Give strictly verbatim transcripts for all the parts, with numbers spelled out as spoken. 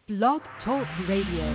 Blog Talk Radio.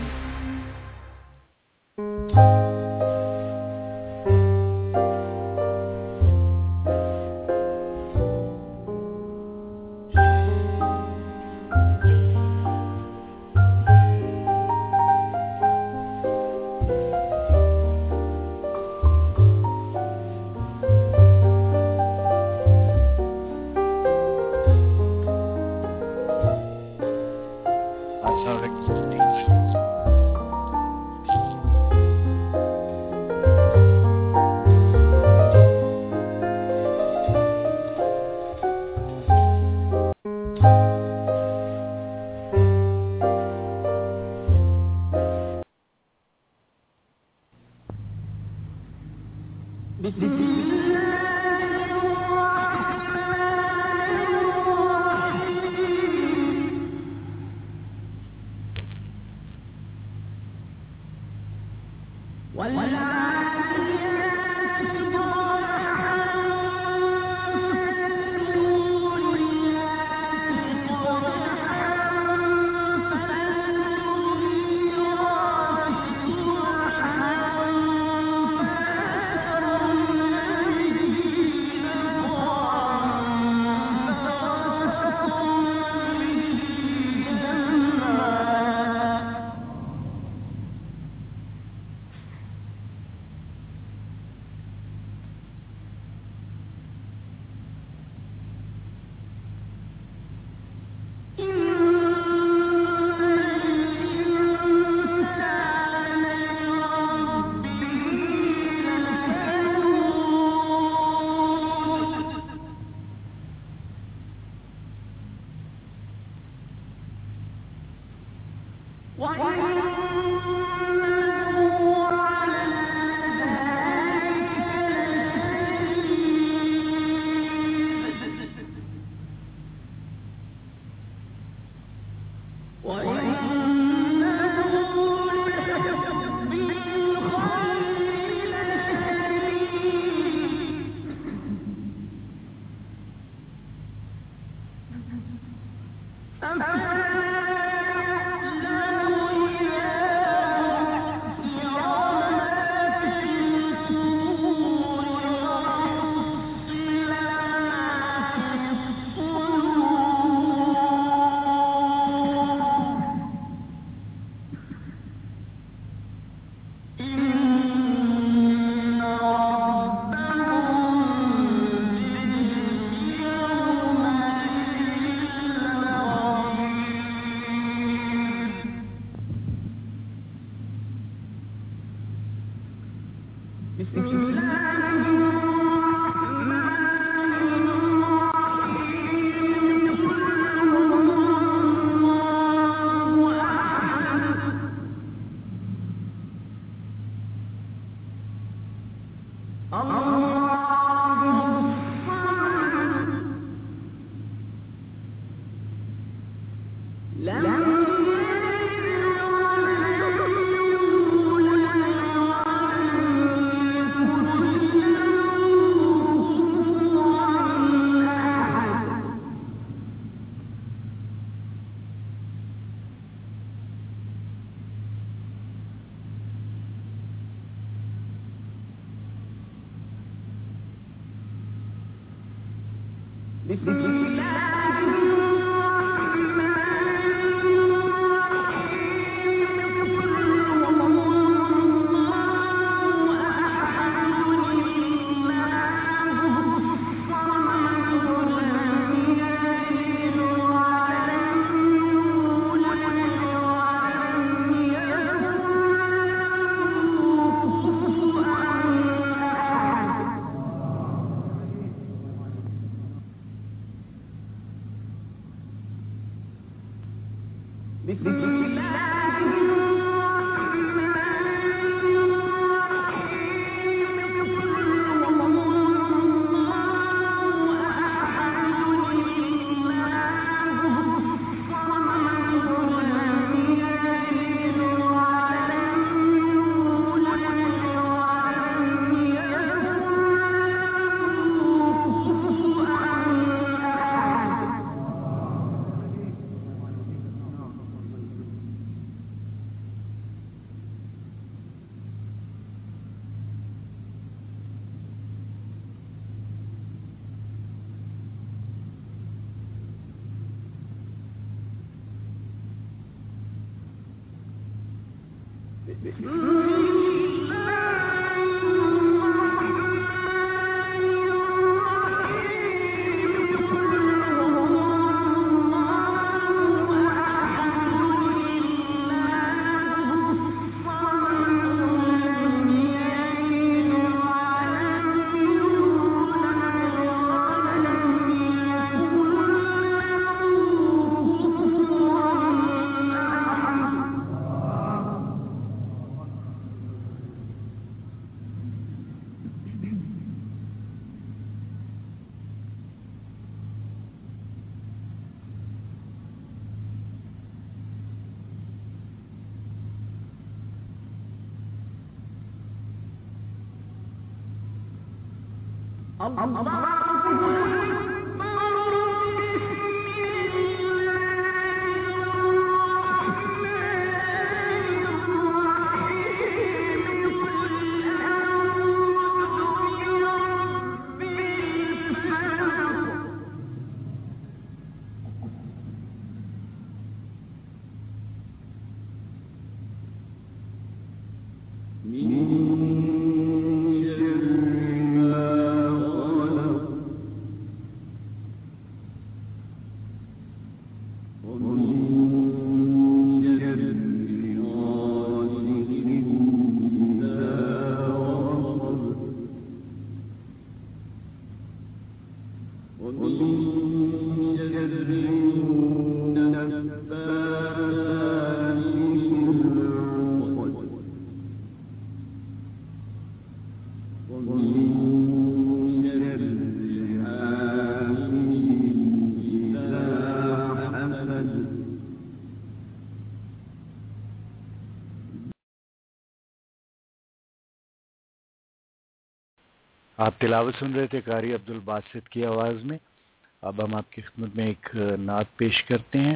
آپ تلاوت سن رہے تھے قاری عبد الباسط کی آواز میں. اب ہم آپ کی خدمت میں ایک نعت پیش کرتے ہیں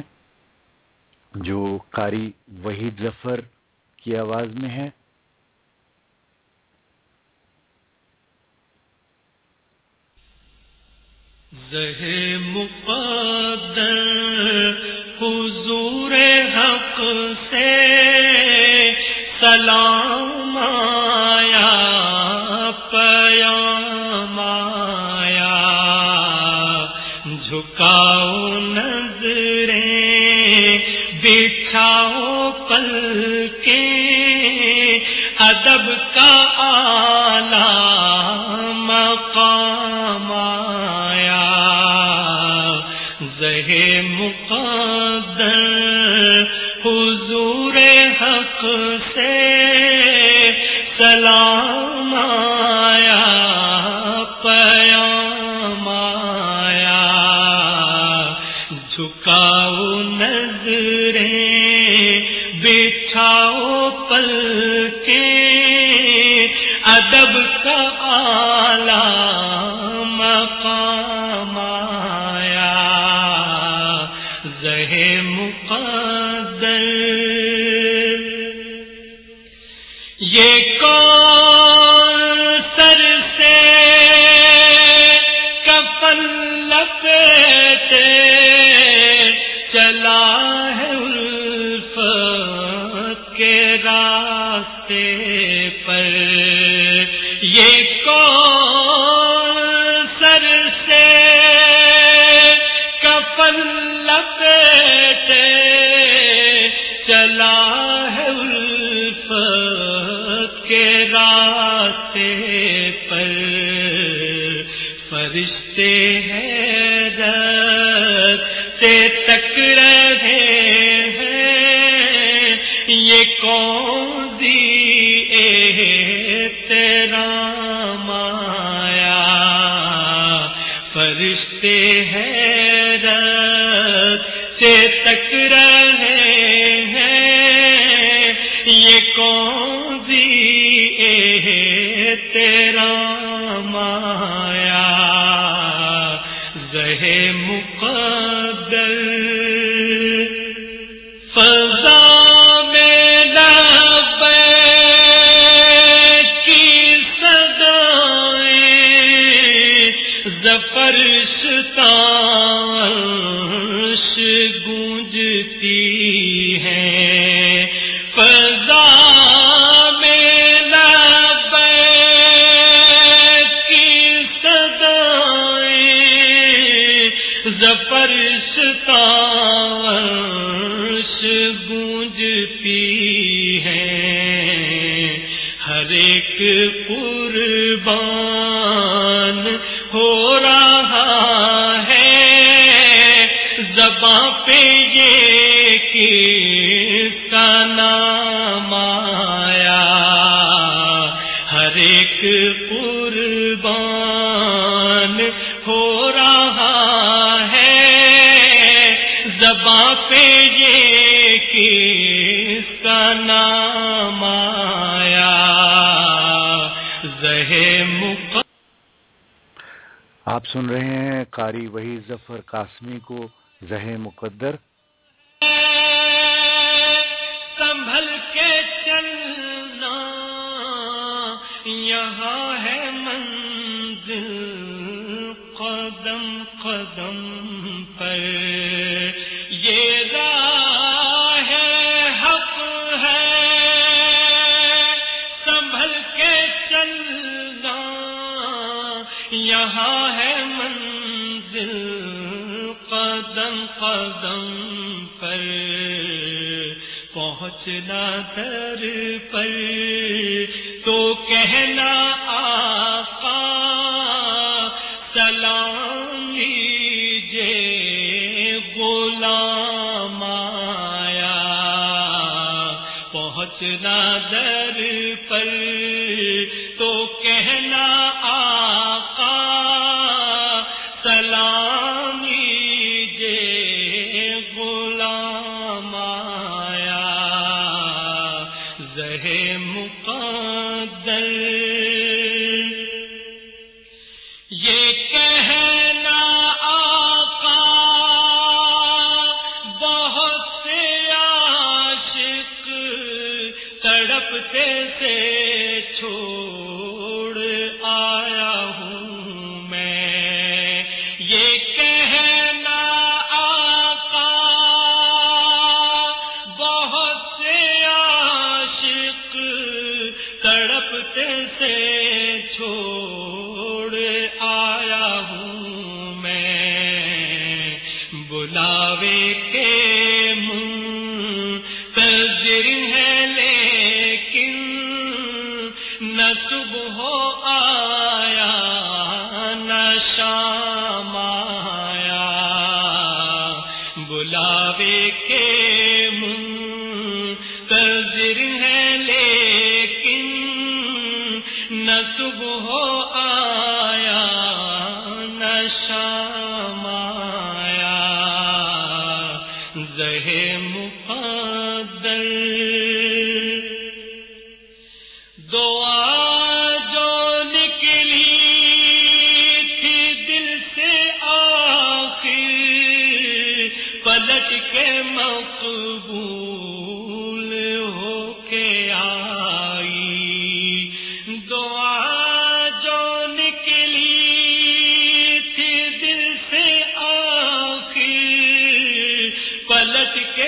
جو قاری وحید ظفر کی آواز میں ہے. زہ مقدر حضور حق سے سلام آیا، پیام آیا، جھکاؤ نظریں بچھاؤ پلکیں، ادب کا اعلیٰ مقام آیا. زہ مقدر حضور حق سے سلام آیا، پیام آیا، جھکاؤ نظریں بچھاؤ پلکیں، ادب کا اعلیٰ مقام آیا. زہ مقدر یہ کون سر سے کفن لپیٹے چلا ہے الفت کے راستے پر. یہ کون سر سے کفن لپیٹے چلا ہے الفت کے راستے پر. فرشتے حیرت سے تک رہے ہیں، یہ کون دی احترام آیا. فرشتے حیرت سے تک رہے ہیں، یہ کون دی احترام آیا. زہ مقدر فضا میں لبیک کی صدائیں، ظفر ستانش گونجتی ہیں. فضا گونجتی ہیں، ہر ایک قربان ہو رہا ہے، زباں پہ یہ کس کا نام آیا، ہر ایک قربان ہو رہا ہے، زباں پہ یہ کس کا نام آیا، زہے مق آپ سن رہے ہیں قاری وحید ظفر قاسمی کو زہے مقدر۔ سنبھل کے چلنا یہاں ہے منزل، قدم قدم پر یہ راہ حق ہے، سنبھل کے چلنا یہاں ہے منزل، قدم قدم پر پہنچنا در پر تو کہنا آقا سلام لیجے غلام آیا، پہنچنا در پر تو کہنا آقا سلام لیجے غلام آیا، زہے مقدر یہ کہنا آقا بہت سے عاشق تڑپتے سے چھوڑ آیا ہوں میں، یہ کہنا آقا بہت سے عاشق تڑپتے سے چھوڑ آیا ہوں میں، بلاوے کے منتظر ہے لیکن نہ صبح آیا نہ شام آیا، بلاوے کے منتظر ہے لیکن نہ صبح آیا نہ شام آیا، زہے مقدر دعا جو نکلی تھی دل سے آخر پلٹ کے مقبول ہو کے آئی، دعا جو نکلی تھی دل سے آخر پلٹ کے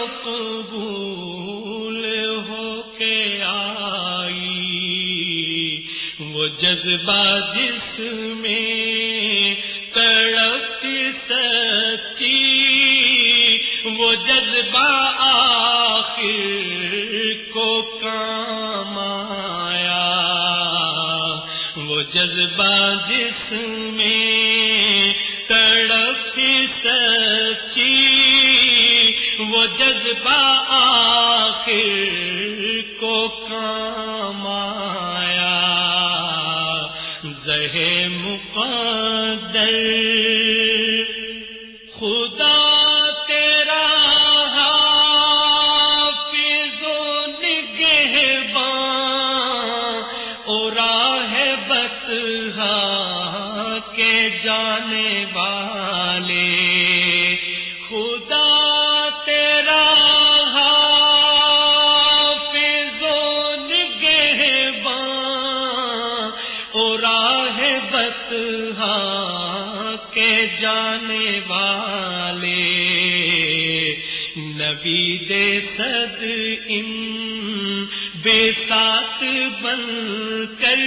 مقبول ہو کے آئی، وہ جذبہ جس میں تڑپتی سچی وہ جذبہ آخر کو کام آیا، وہ جذبہ جس میں تڑپتی سچی وہ جذبہ آخر کو کام آیا، زہے مقدر خدا تیرا حافظ و نگہباں اور راہ بطحا کے جانے والے، خدا تیرا حافظ و نگہباں اور راہ بطحا کے جانے والے، نبی دے صد ان بے ساتھ بن کر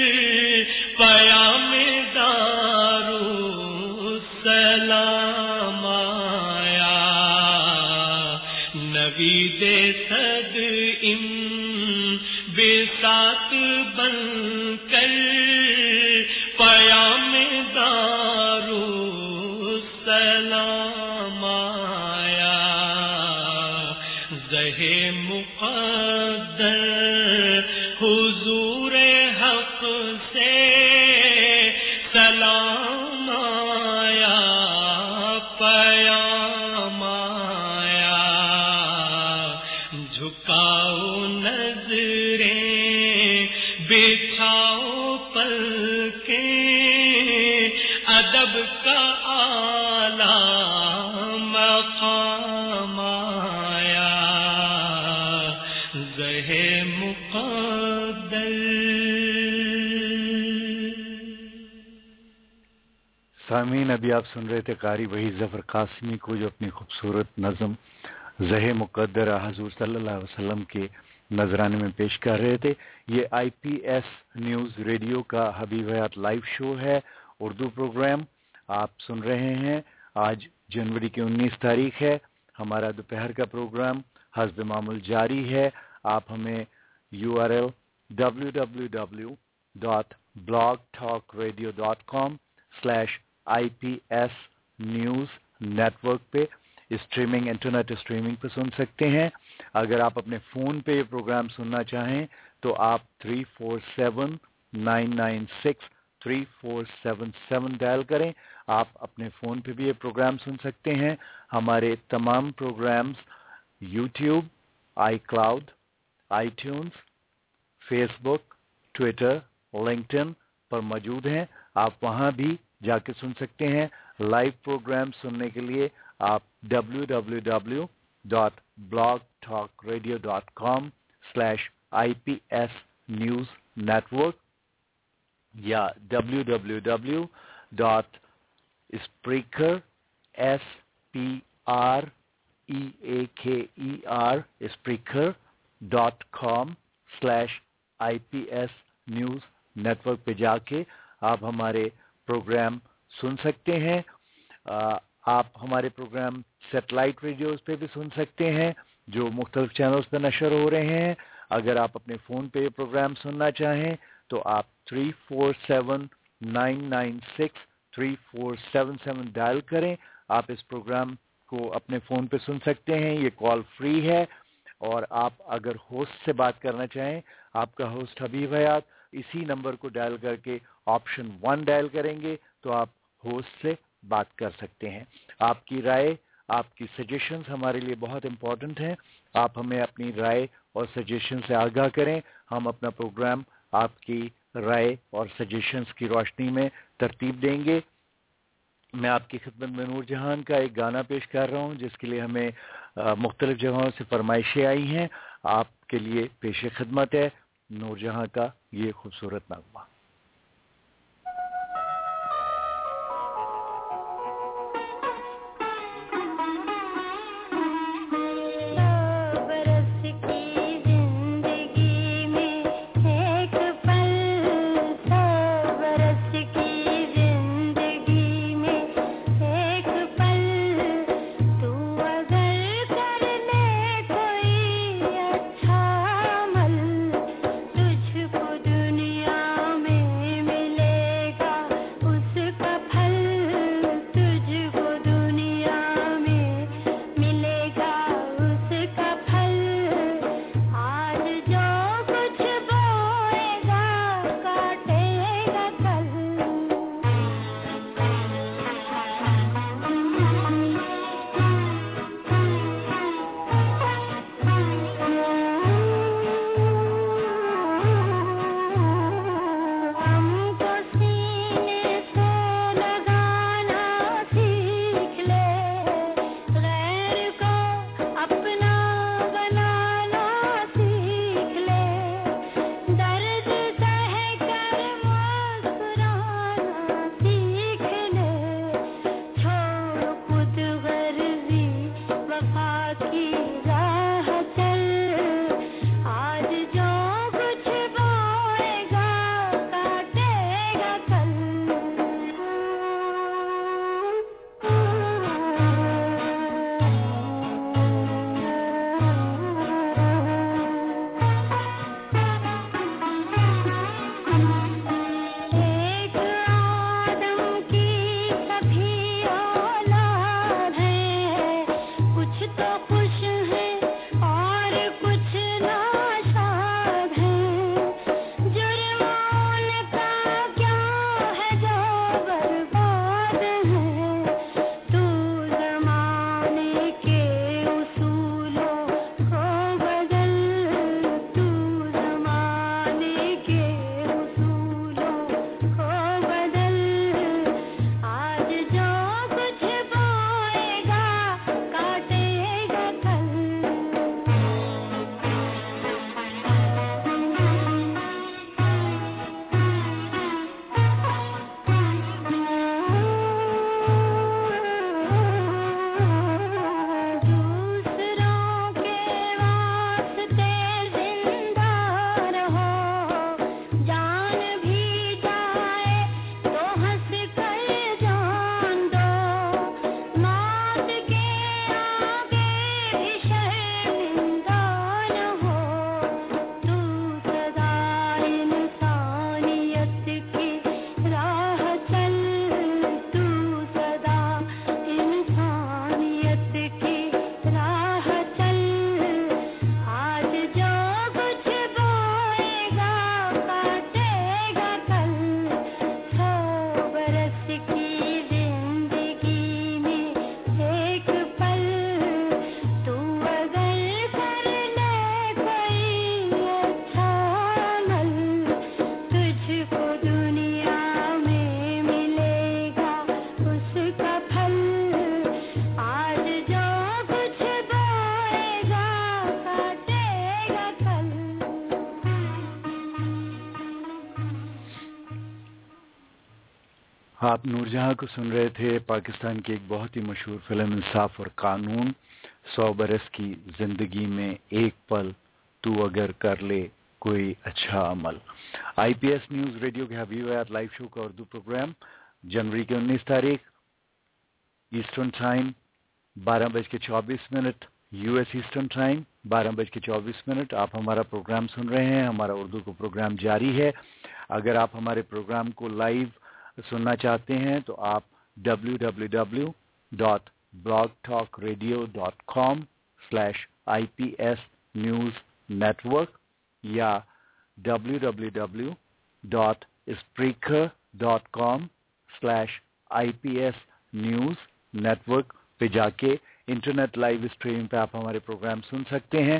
پیام دارو سلام آیا، نوید صد ان بے ساتھ بن کر پیام دارو سلام آیا زہ مقدر حضور حق سے سلام آیا پیام آیا جھکاؤ نظریں بچھاؤ پلکیں ادب کا اعلیٰ مقام آیا زہ مقدر. سامعین، ابھی آپ سن رہے تھے قاری وحید ظفر قاسمی کو جو اپنی خوبصورت نظم زہ مقدر حضور صلی اللہ علیہ وسلم کے نذرانے میں پیش کر رہے تھے. یہ I P S news radio کا حبیب حیات لائیو شو ہے، اردو پروگرام آپ سن رہے ہیں. آج جنوری کی انیس تاریخ ہے. ہمارا دوپہر کا پروگرام حسب معمول جاری ہے. آپ ہمیں U R L W W W dot blog talk radio dot com slash I P S news network پہ اسٹریمنگ انٹرنیٹ اسٹریمنگ پہ سن سکتے ہیں. اگر آپ اپنے فون پہ یہ پروگرام سننا چاہیں تو آپ three four seven nine nine six three four seven seven dial کریں. آپ اپنے فون پہ بھی یہ پروگرام سن سکتے ہیں. ہمارے تمام programmes YouTube, iCloud, iTunes, Facebook, Twitter, LinkedIn پر موجود ہیں. آپ وہاں بھی جا کے سن سکتے ہیں. لائیو پروگرام سننے کے لیے آپ W W W dot blog talk radio dot com slash I P S news network یا W W W dot Spreaker S P R E A K E R Spreaker dot com slash I P S news network پہ جا کے آپ ہمارے programme سن سکتے ہیں. آپ ہمارے پروگرام سیٹلائٹ ریڈیوز پہ بھی سن سکتے ہیں جو مختلف چینلز پہ نشر ہو رہے ہیں. اگر آپ اپنے فون پہ یہ پروگرام سننا چاہیں تو آپ three four seven nine nine six three four seven seven dial کریں. آپ اس پروگرام کو اپنے فون پہ سن سکتے ہیں. یہ کال فری ہے. اور آپ اگر ہوسٹ سے بات کرنا چاہیں، آپ کا ہوسٹ حبیب حیات، اسی نمبر کو ڈائل کر کے آپشن ون ڈائل کریں گے تو آپ ہوسٹ سے بات کر سکتے ہیں. آپ کی رائے، آپ کی سجیشنز ہمارے لیے بہت امپورٹنٹ ہیں. آپ ہمیں اپنی رائے اور سجیشن سے آگاہ کریں. ہم اپنا پروگرام آپ کی رائے اور سجیشنز کی روشنی میں ترتیب دیں گے. میں آپ کی خدمت میں نور جہان کا ایک گانا پیش کر رہا ہوں جس کے لیے ہمیں مختلف جگہوں سے فرمائشیں آئی ہیں. آپ کے لیے پیش خدمت ہے نور جہاں کا یہ خوبصورت نغمہ. دنیا میں آپ نور جہاں کو سن رہے تھے. پاکستان کی ایک بہت ہی مشہور فلم انصاف اور قانون. سو برس کی زندگی میں ایک پل تو اگر کر لے کوئی اچھا عمل. I P S news radio کے حبیب حیات لائیو شو کا اردو پروگرام جنوری کی انیس تاریخ ایسٹرن ٹائم بارہ بج کے چوبیس minute U S Eastern time بارہ بج کے چوبیس منٹ آپ ہمارا پروگرام سن رہے ہیں. ہمارا اردو کا پروگرام جاری ہے. اگر آپ ہمارے پروگرام کو لائیو سننا چاہتے ہیں تو آپ W W W dot blog talk radio dot com slash I P S news network یا W W W dot اسپریکر dot com slash I P S news network پہ جا کے انٹرنیٹ لائیو اسٹریم پہ آپ ہمارے پروگرام سن سکتے ہیں.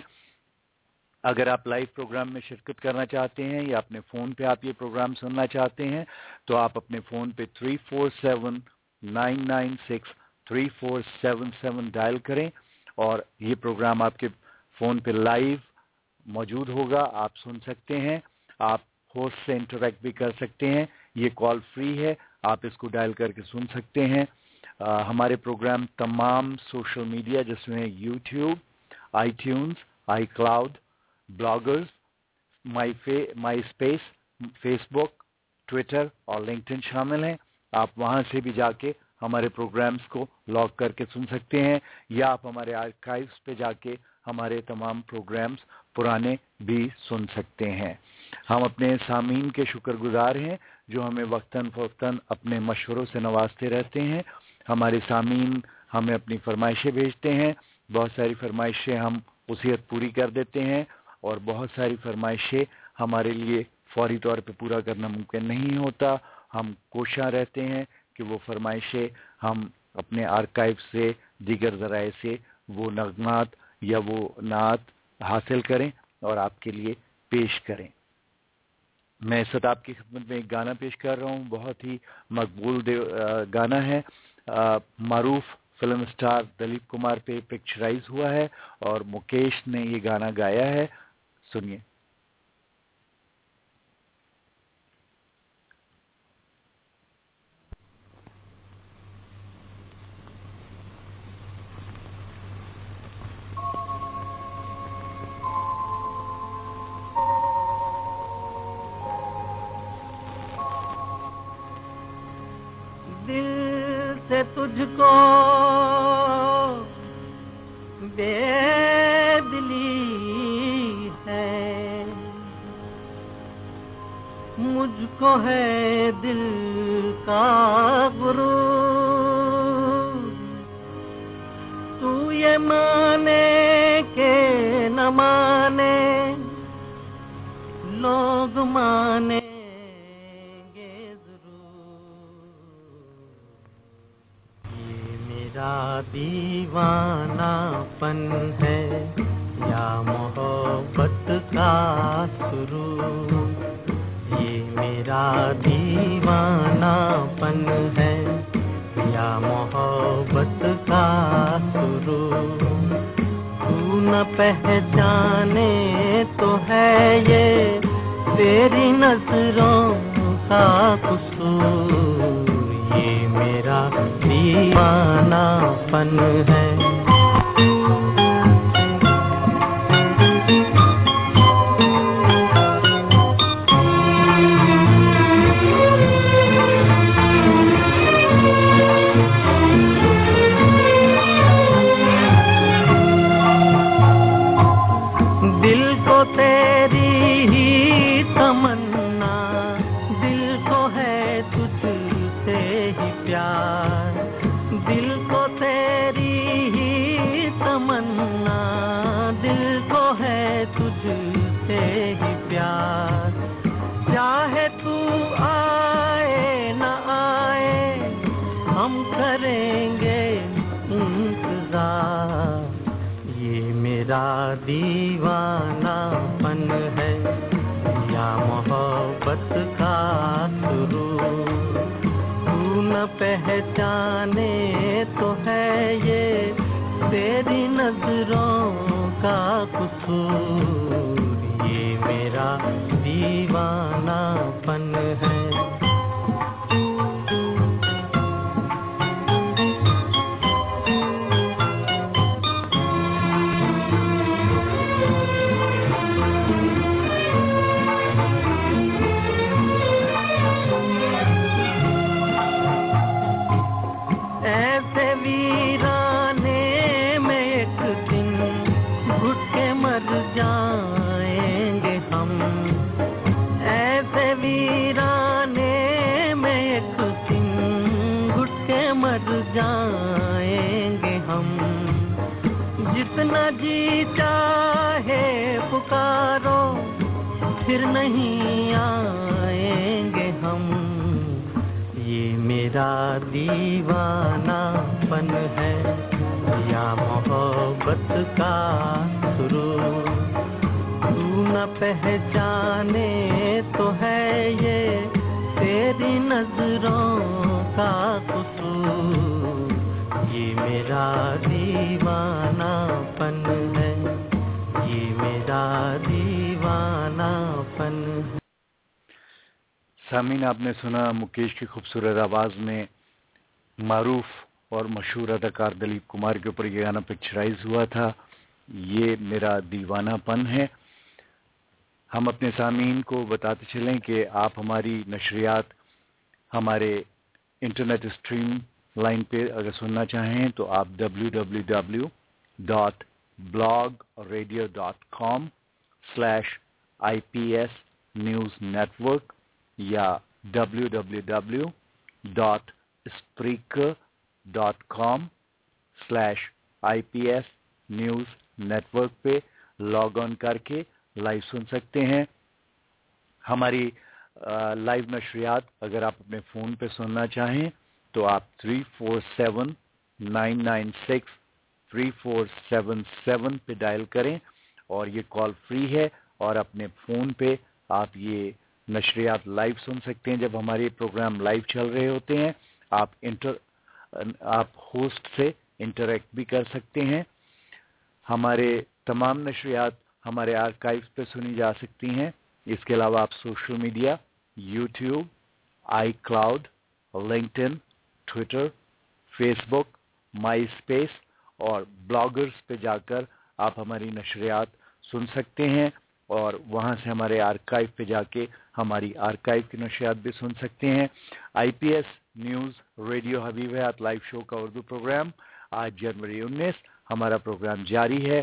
اگر آپ لائیو پروگرام میں شرکت کرنا چاہتے ہیں یا اپنے فون پہ آپ یہ پروگرام سننا چاہتے ہیں تو آپ اپنے فون پہ three four seven nine nine six three four seven seven dial کریں اور یہ پروگرام آپ کے فون پہ لائیو موجود ہوگا. آپ سن سکتے ہیں. آپ ہوسٹ سے انٹریکٹ بھی کر سکتے ہیں. یہ کال فری ہے, آپ اس کو ڈائل کر کے سن سکتے ہیں. آ, ہمارے پروگرام تمام سوشل میڈیا جس میں YouTube, iTunes, iCloud, bloggers, مائی فے MySpace, Facebook, Twitter اور لنکڈ ان شامل ہیں. آپ وہاں سے بھی جا کے ہمارے پروگرامز کو لاگ کر کے سن سکتے ہیں یا آپ ہمارے آرکائیوز پہ جا کے ہمارے تمام پروگرامز پرانے بھی سن سکتے ہیں. ہم اپنے سامعین کے شکر گزار ہیں جو ہمیں وقتاً فوقتاً اپنے مشوروں سے نوازتے رہتے ہیں. ہمارے سامعین ہمیں اپنی فرمائشیں بھیجتے ہیں. بہت ساری فرمائشیں ہم وصیت پوری کر دیتے ہیں اور بہت ساری فرمائشیں ہمارے لیے فوری طور پہ پورا کرنا ممکن نہیں ہوتا. ہم کوشاں رہتے ہیں کہ وہ فرمائشیں ہم اپنے آرکائیو سے, دیگر ذرائع سے وہ نغمات یا وہ نعت حاصل کریں اور آپ کے لیے پیش کریں. میں اس وقت آپ کی خدمت میں ایک گانا پیش کر رہا ہوں. بہت ہی مقبول گانا ہے. معروف فلم سٹار دلیپ کمار پہ پکچرائز ہوا ہے اور مکیش نے یہ گانا گایا ہے. سنیے. دل سے تجھ کو بے دلی ہے, مجھ کو ہے دل کا غرور. تو یہ مانے کہ نہ مانے, لوگ مانے دیوانہ پن ہے یا محبت کا سرور. یہ میرا دیوانہ پن ہے یا محبت کا سرور. تو نہ پہچانے تو ہے یہ تیری نظروں کا قصور. یہ میرا دیوانہ پن ہے. دل کو تیری ہی تمنا, دل کو ہے تجھ سے ہی پیار. دل کو تیری ہی تمنا, دل کو ہے تجھ سے ہی پیار. چاہے تو آئے نہ آئے ہم کریں گے انتظار. یہ میرا دیوانہ پن ہے یا محبت کا سرور. تو نہ پہچانے تو ہے یہ تیری نظروں کا قصور. یہ میرا دیوانہ پن ہے. न जी चाहे पुकारो फिर नहीं आएंगे हम, ये मेरा दीवानापन है या मोहब्बत का सुरूर। तू न पहचाने तो है ये तेरी नजरों का कसूर, ये मेरा दीवानापन है, ये मेरा दीवानापन है। सामीन, आपने सुना मुकेश की खूबसूरत आवाज में मारूफ और मशहूर अदाकार दिलीप कुमार के ऊपर ये गाना पिक्चराइज हुआ था, ये मेरा दीवानापन है। हम अपने सामीन को बताते चलें कि आप हमारी नशरियात हमारे इंटरनेट स्ट्रीम लाइन पे अगर सुनना चाहें तो आप W W W dot blog radio dot com slash I P S news network या W W W dot Spreaker dot com slash I P S news network पे लॉग ऑन करके live सुन सकते हैं। हमारी लाइव नशरियात अगर आप अपने फ़ोन पे सुनना चाहें तो आप three four seven nine nine six three four seven seven पे डायल करें और ये कॉल फ्री है और अपने फ़ोन पे आप ये नशरियात लाइव सुन सकते हैं। जब हमारे प्रोग्राम लाइव चल रहे होते हैं आप इंटर आप होस्ट से इंटरेक्ट भी कर सकते हैं। हमारे तमाम नशरियात हमारे आर्काइव्स पे सुनी जा सकती हैं। इसके अलावा आप social media YouTube, iCloud, LinkedIn, Twitter, Facebook, MySpace और ब्लॉगर्स पे जाकर आप हमारी नशरियात सुन सकते हैं और वहाँ से हमारे आर्काइव पे जाके हमारी आर्काइव की नशरियात भी सुन सकते हैं। I P S news radio Habib Hayat live show का उर्दू प्रोग्राम आज जनवरी उन्नीस हमारा प्रोग्राम जारी है।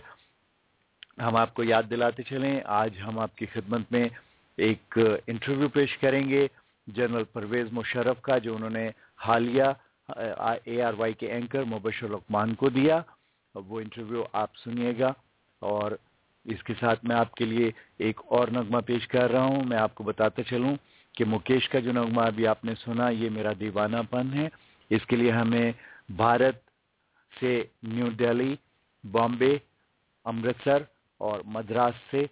हम आपको याद दिलाते चलें, आज हम आपकी खिदमत में एक इंटरव्यू पेश करेंगे जनरल परवेज़ मुशर्रफ का, जो उन्होंने हालिया ए आर वाई के एंकर मुबशर लुकमान को दिया। वो इंटरव्यू आप सुनिएगा और इसके साथ मैं आपके लिए एक और नगमा पेश कर रहा हूँ। मैं आपको बताते चलूँ कि मुकेश का जो नगमा अभी आपने सुना ये मेरा दीवानापन है। इसके लिए हमें भारत से न्यू दिल्ली, बॉम्बे, अमृतसर और मद्रास से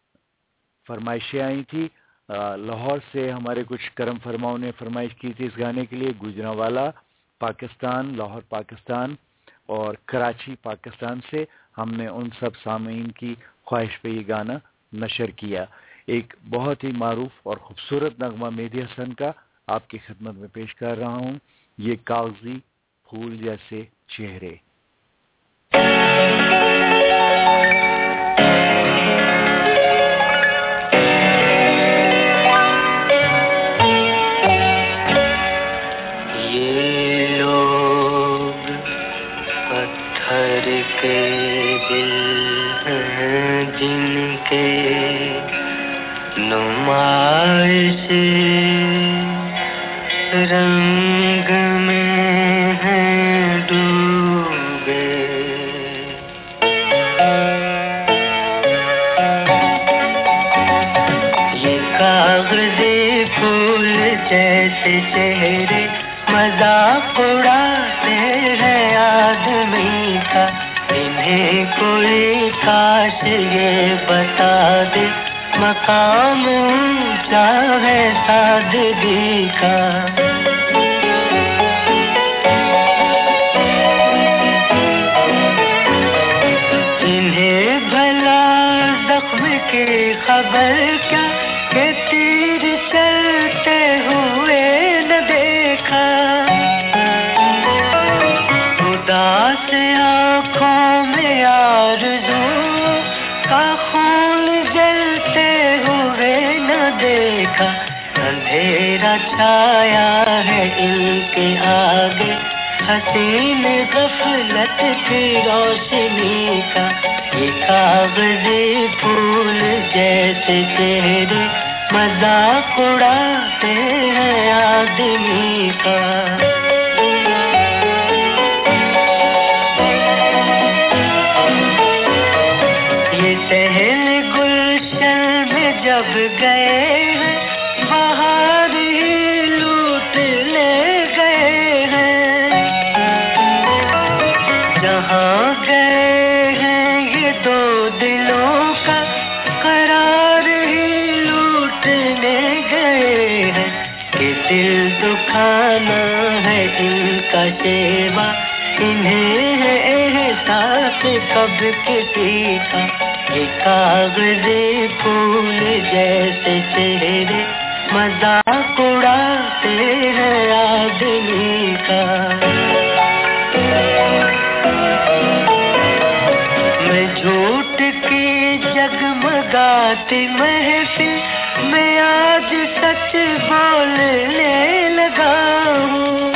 फरमाइशें आई थी। लाहौर से हमारे कुछ करम फरमाओं ने फरमाइश की थी इस गाने के लिए। गुजरांवाला पाकिस्तान, लाहौर पाकिस्तान और कराची पाकिस्तान से हमने उन सब सामीन की ख्वाहिश पे ये गाना नशर किया। एक बहुत ही मारूफ और खूबसूरत नगमा मेहदी हसन का आपकी खिदमत में पेश कर रहा हूँ, ये कागजी फूल जैसे चेहरे। नुमाइश रंग में है डूबे, ये कागज़ी फूल जैसे चेहरे मजाक उड़ाते हैं आदमी का। इन्हें कोई काश ये बता दे मकाम ऊंचा है सादगी का। इन्हें भला जख्म की खबर क्या कि तीर चलते हुए न देखा। उदास आँखों में आरज़ू का खून जलते हुए न देखा। अंधेरा छाया है इनके आगे हसीन गफलत की रोशनी का। ये कागज़ी फूल जैसे चेहरे मजाक उड़ाते हैं आदमी का। टहल गुलशन में जब गए हैं बाहर ही लूट ले गए हैं जहाँ गए हैं ये दो दिलों का करार ही लूटने गए हैं कि दिल दुखाना है इनका सेवा इन्हें है एहसास कब किसी का ये कागज़ी फूल जैसे चेहरे मजाक उड़ाते हैं आदमी का मैं झूठ की जगमगाती महफिल मैं आज सच बोलने लगा हूँ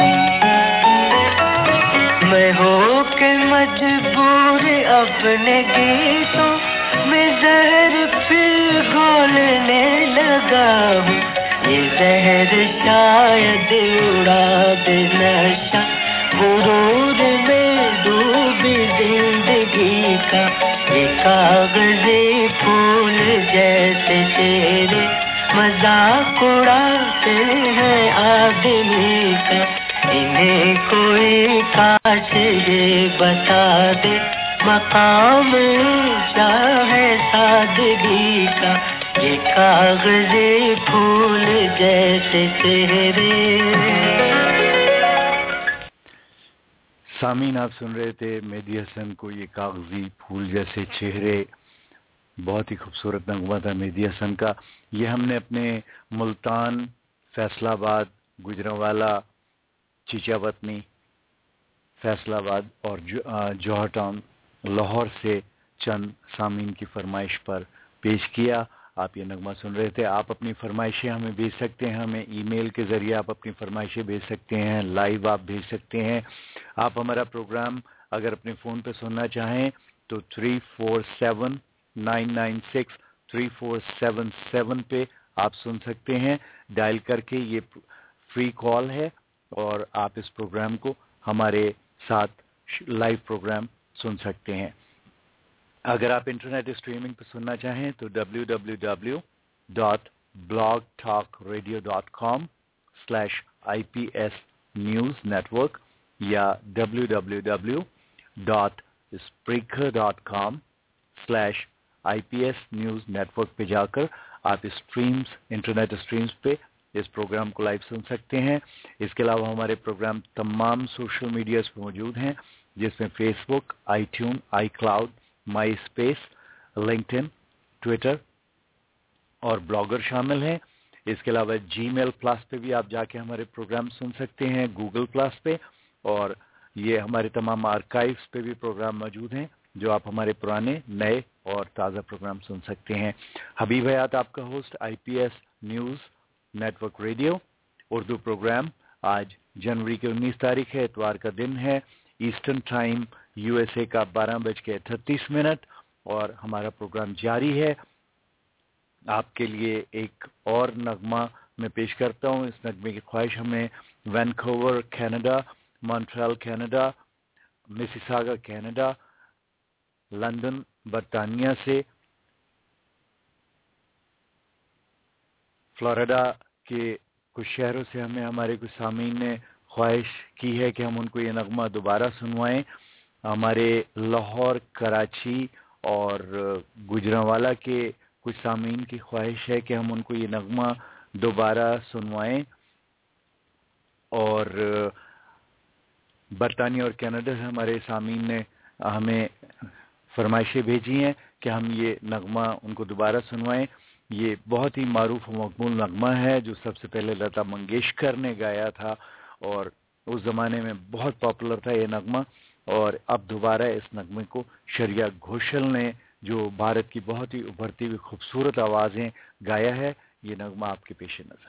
मैं हो के मजबूर अपने गीतों में जहर फिर घोलने लगा हूँ ये जहर शायद उड़ा दे नशा गुरूर में डूबी जिंदगी का ये कागज़ी फूल जैसे तेरे मजाक उड़ाते हैं आदमी का इन्हें कोई काश ये बता दे मकाम ऊंचा है सादगी का ये कागज़ी फूल जैसे चेहरे। सामीन आप सुन रहे थे मेहदी हसन को ये कागज़ी फूल जैसे चेहरे। बहुत ही खूबसूरत नगमा था मेहदी हसन का। ये हमने अपने मुल्तान, फैसलाबाद, गुजरांवाला, चीचावतनी, फैसलाबाद और जौहर टाउन, लाहौर से चंद सामीन की फरमाइश पर पेश किया। आप ये नगमा सुन रहे थे। आप अपनी फरमाइशें हमें भेज सकते हैं, हमें ईमेल के ज़रिए आप अपनी फरमाइशें भेज सकते हैं, लाइव आप भेज सकते हैं। आप हमारा प्रोग्राम अगर अपने फ़ोन पे सुनना चाहें तो three four seven nine nine six three four seven seven पे आप सुन सकते हैं डायल करके। ये फ्री कॉल है और आप इस प्रोग्राम को हमारे साथ लाइव प्रोग्राम सुन सकते हैं। अगर आप इंटरनेट स्ट्रीमिंग पर सुनना चाहें तो W W W dot blog talk radio dot com slash I P S news network या W W W dot Spreaker dot com slash I P S news network पे जाकर आप स्ट्रीम्स इंटरनेट स्ट्रीम्स पे इस programme को live सुन सकते हैं। इसके अलावा हमारे प्रोग्राम तमाम सोशल मीडियाज पर मौजूद हैं जिसमें Facebook, iTune, iCloud, MySpace, LinkedIn, Twitter और ब्लॉगर शामिल हैं। इसके अलावा जीमेल प्लस पे भी आप जाके हमारे प्रोग्राम सुन सकते हैं, गूगल प्लस पे, और ये हमारे तमाम आर्काइव्स पे भी प्रोग्राम मौजूद हैं जो आप हमारे पुराने, नए और ताज़ा प्रोग्राम सुन सकते हैं। हबीब हयात आपका host, I P S news network radio Urdu programme. आज जनवरी की उन्नीस तारीख है, इतवार का दिन है, ईस्टर्न टाइम यूएसए का बारह बज के अड़तीस मिनट और हमारा प्रोग्राम जारी है। आपके लिए एक और नगमा मैं पेश करता हूँ। इस नगमे की ख्वाहिश हमें Vancouver Canada, Montreal Canada, Mississauga Canada, London बरतानिया से, फ्लोरिडा के कुछ शहरों से हमें हमारे कुछ सामीन ने ख्वाहिश की है कि हम उनको ये नगमा दोबारा सुनवाएं। हमारे लाहौर, कराची और गुजरांवाला के कुछ सामीन की ख्वाहिश है कि हम उनको ये नगमा दोबारा सुनवाएं। और बरतानिया और कनाडा से हमारे सामीन ने हमें फरमाइशें भेजी हैं कि हम ये नगमा उनको दोबारा सुनवाएं। ये बहुत ही मारूफ और मकबूल नगमा है जो सबसे पहले लता मंगेशकर ने गाया था और उस ज़माने में बहुत पॉपुलर था ये नगमा। और अब दोबारा इस नगमे को श्रेया घोषाल ने, जो भारत की बहुत ही उभरती हुई खूबसूरत आवाज़ें, गाया है। ये नगमा आपके पेश नज़र।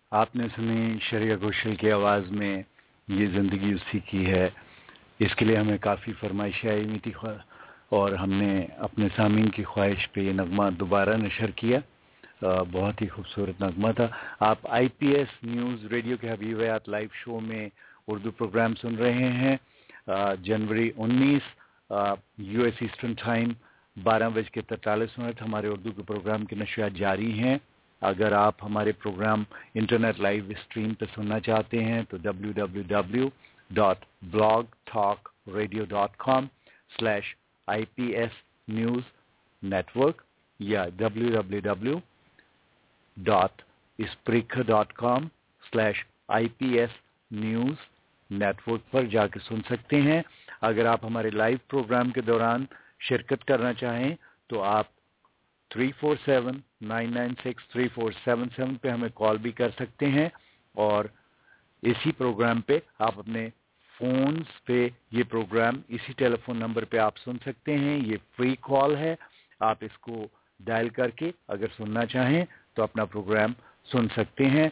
آپ نے سنی شریعہ گھوشل کی آواز میں یہ زندگی اسی کی ہے. اس کے لیے ہمیں کافی فرمائشیں آئی ہوئی تھی اور ہم نے اپنے سامعین کی خواہش پہ یہ نغمہ دوبارہ نشر کیا. بہت ہی خوبصورت نغمہ تھا. آپ I P S news radio کے حبیب حیات لائیو شو میں اردو پروگرام سن رہے ہیں. جنوری انیس یو ایس ایسٹرن ٹائم بارہ بج کے تینتالیس منٹ ہمارے اردو کے پروگرام کی نشریات جاری ہیں. اگر آپ ہمارے پروگرام انٹرنیٹ لائیو اسٹریم پہ سننا چاہتے ہیں تو W W W dot blog talk radio dot com slash I P S news network یا W W W dot اسپریکر dot com slash I P S news network پر جا کے سن سکتے ہیں. اگر آپ ہمارے لائیو پروگرام کے دوران شرکت کرنا چاہیں تو آپ three four seven nine nine six three four seven seven پہ ہمیں کال بھی کر سکتے ہیں اور اسی پروگرام پہ آپ اپنے فونز پہ یہ پروگرام اسی ٹیلی فون نمبر پہ آپ سن سکتے ہیں. یہ فری کال ہے, آپ اس کو ڈائل کر کے اگر سننا چاہیں تو اپنا پروگرام سن سکتے ہیں.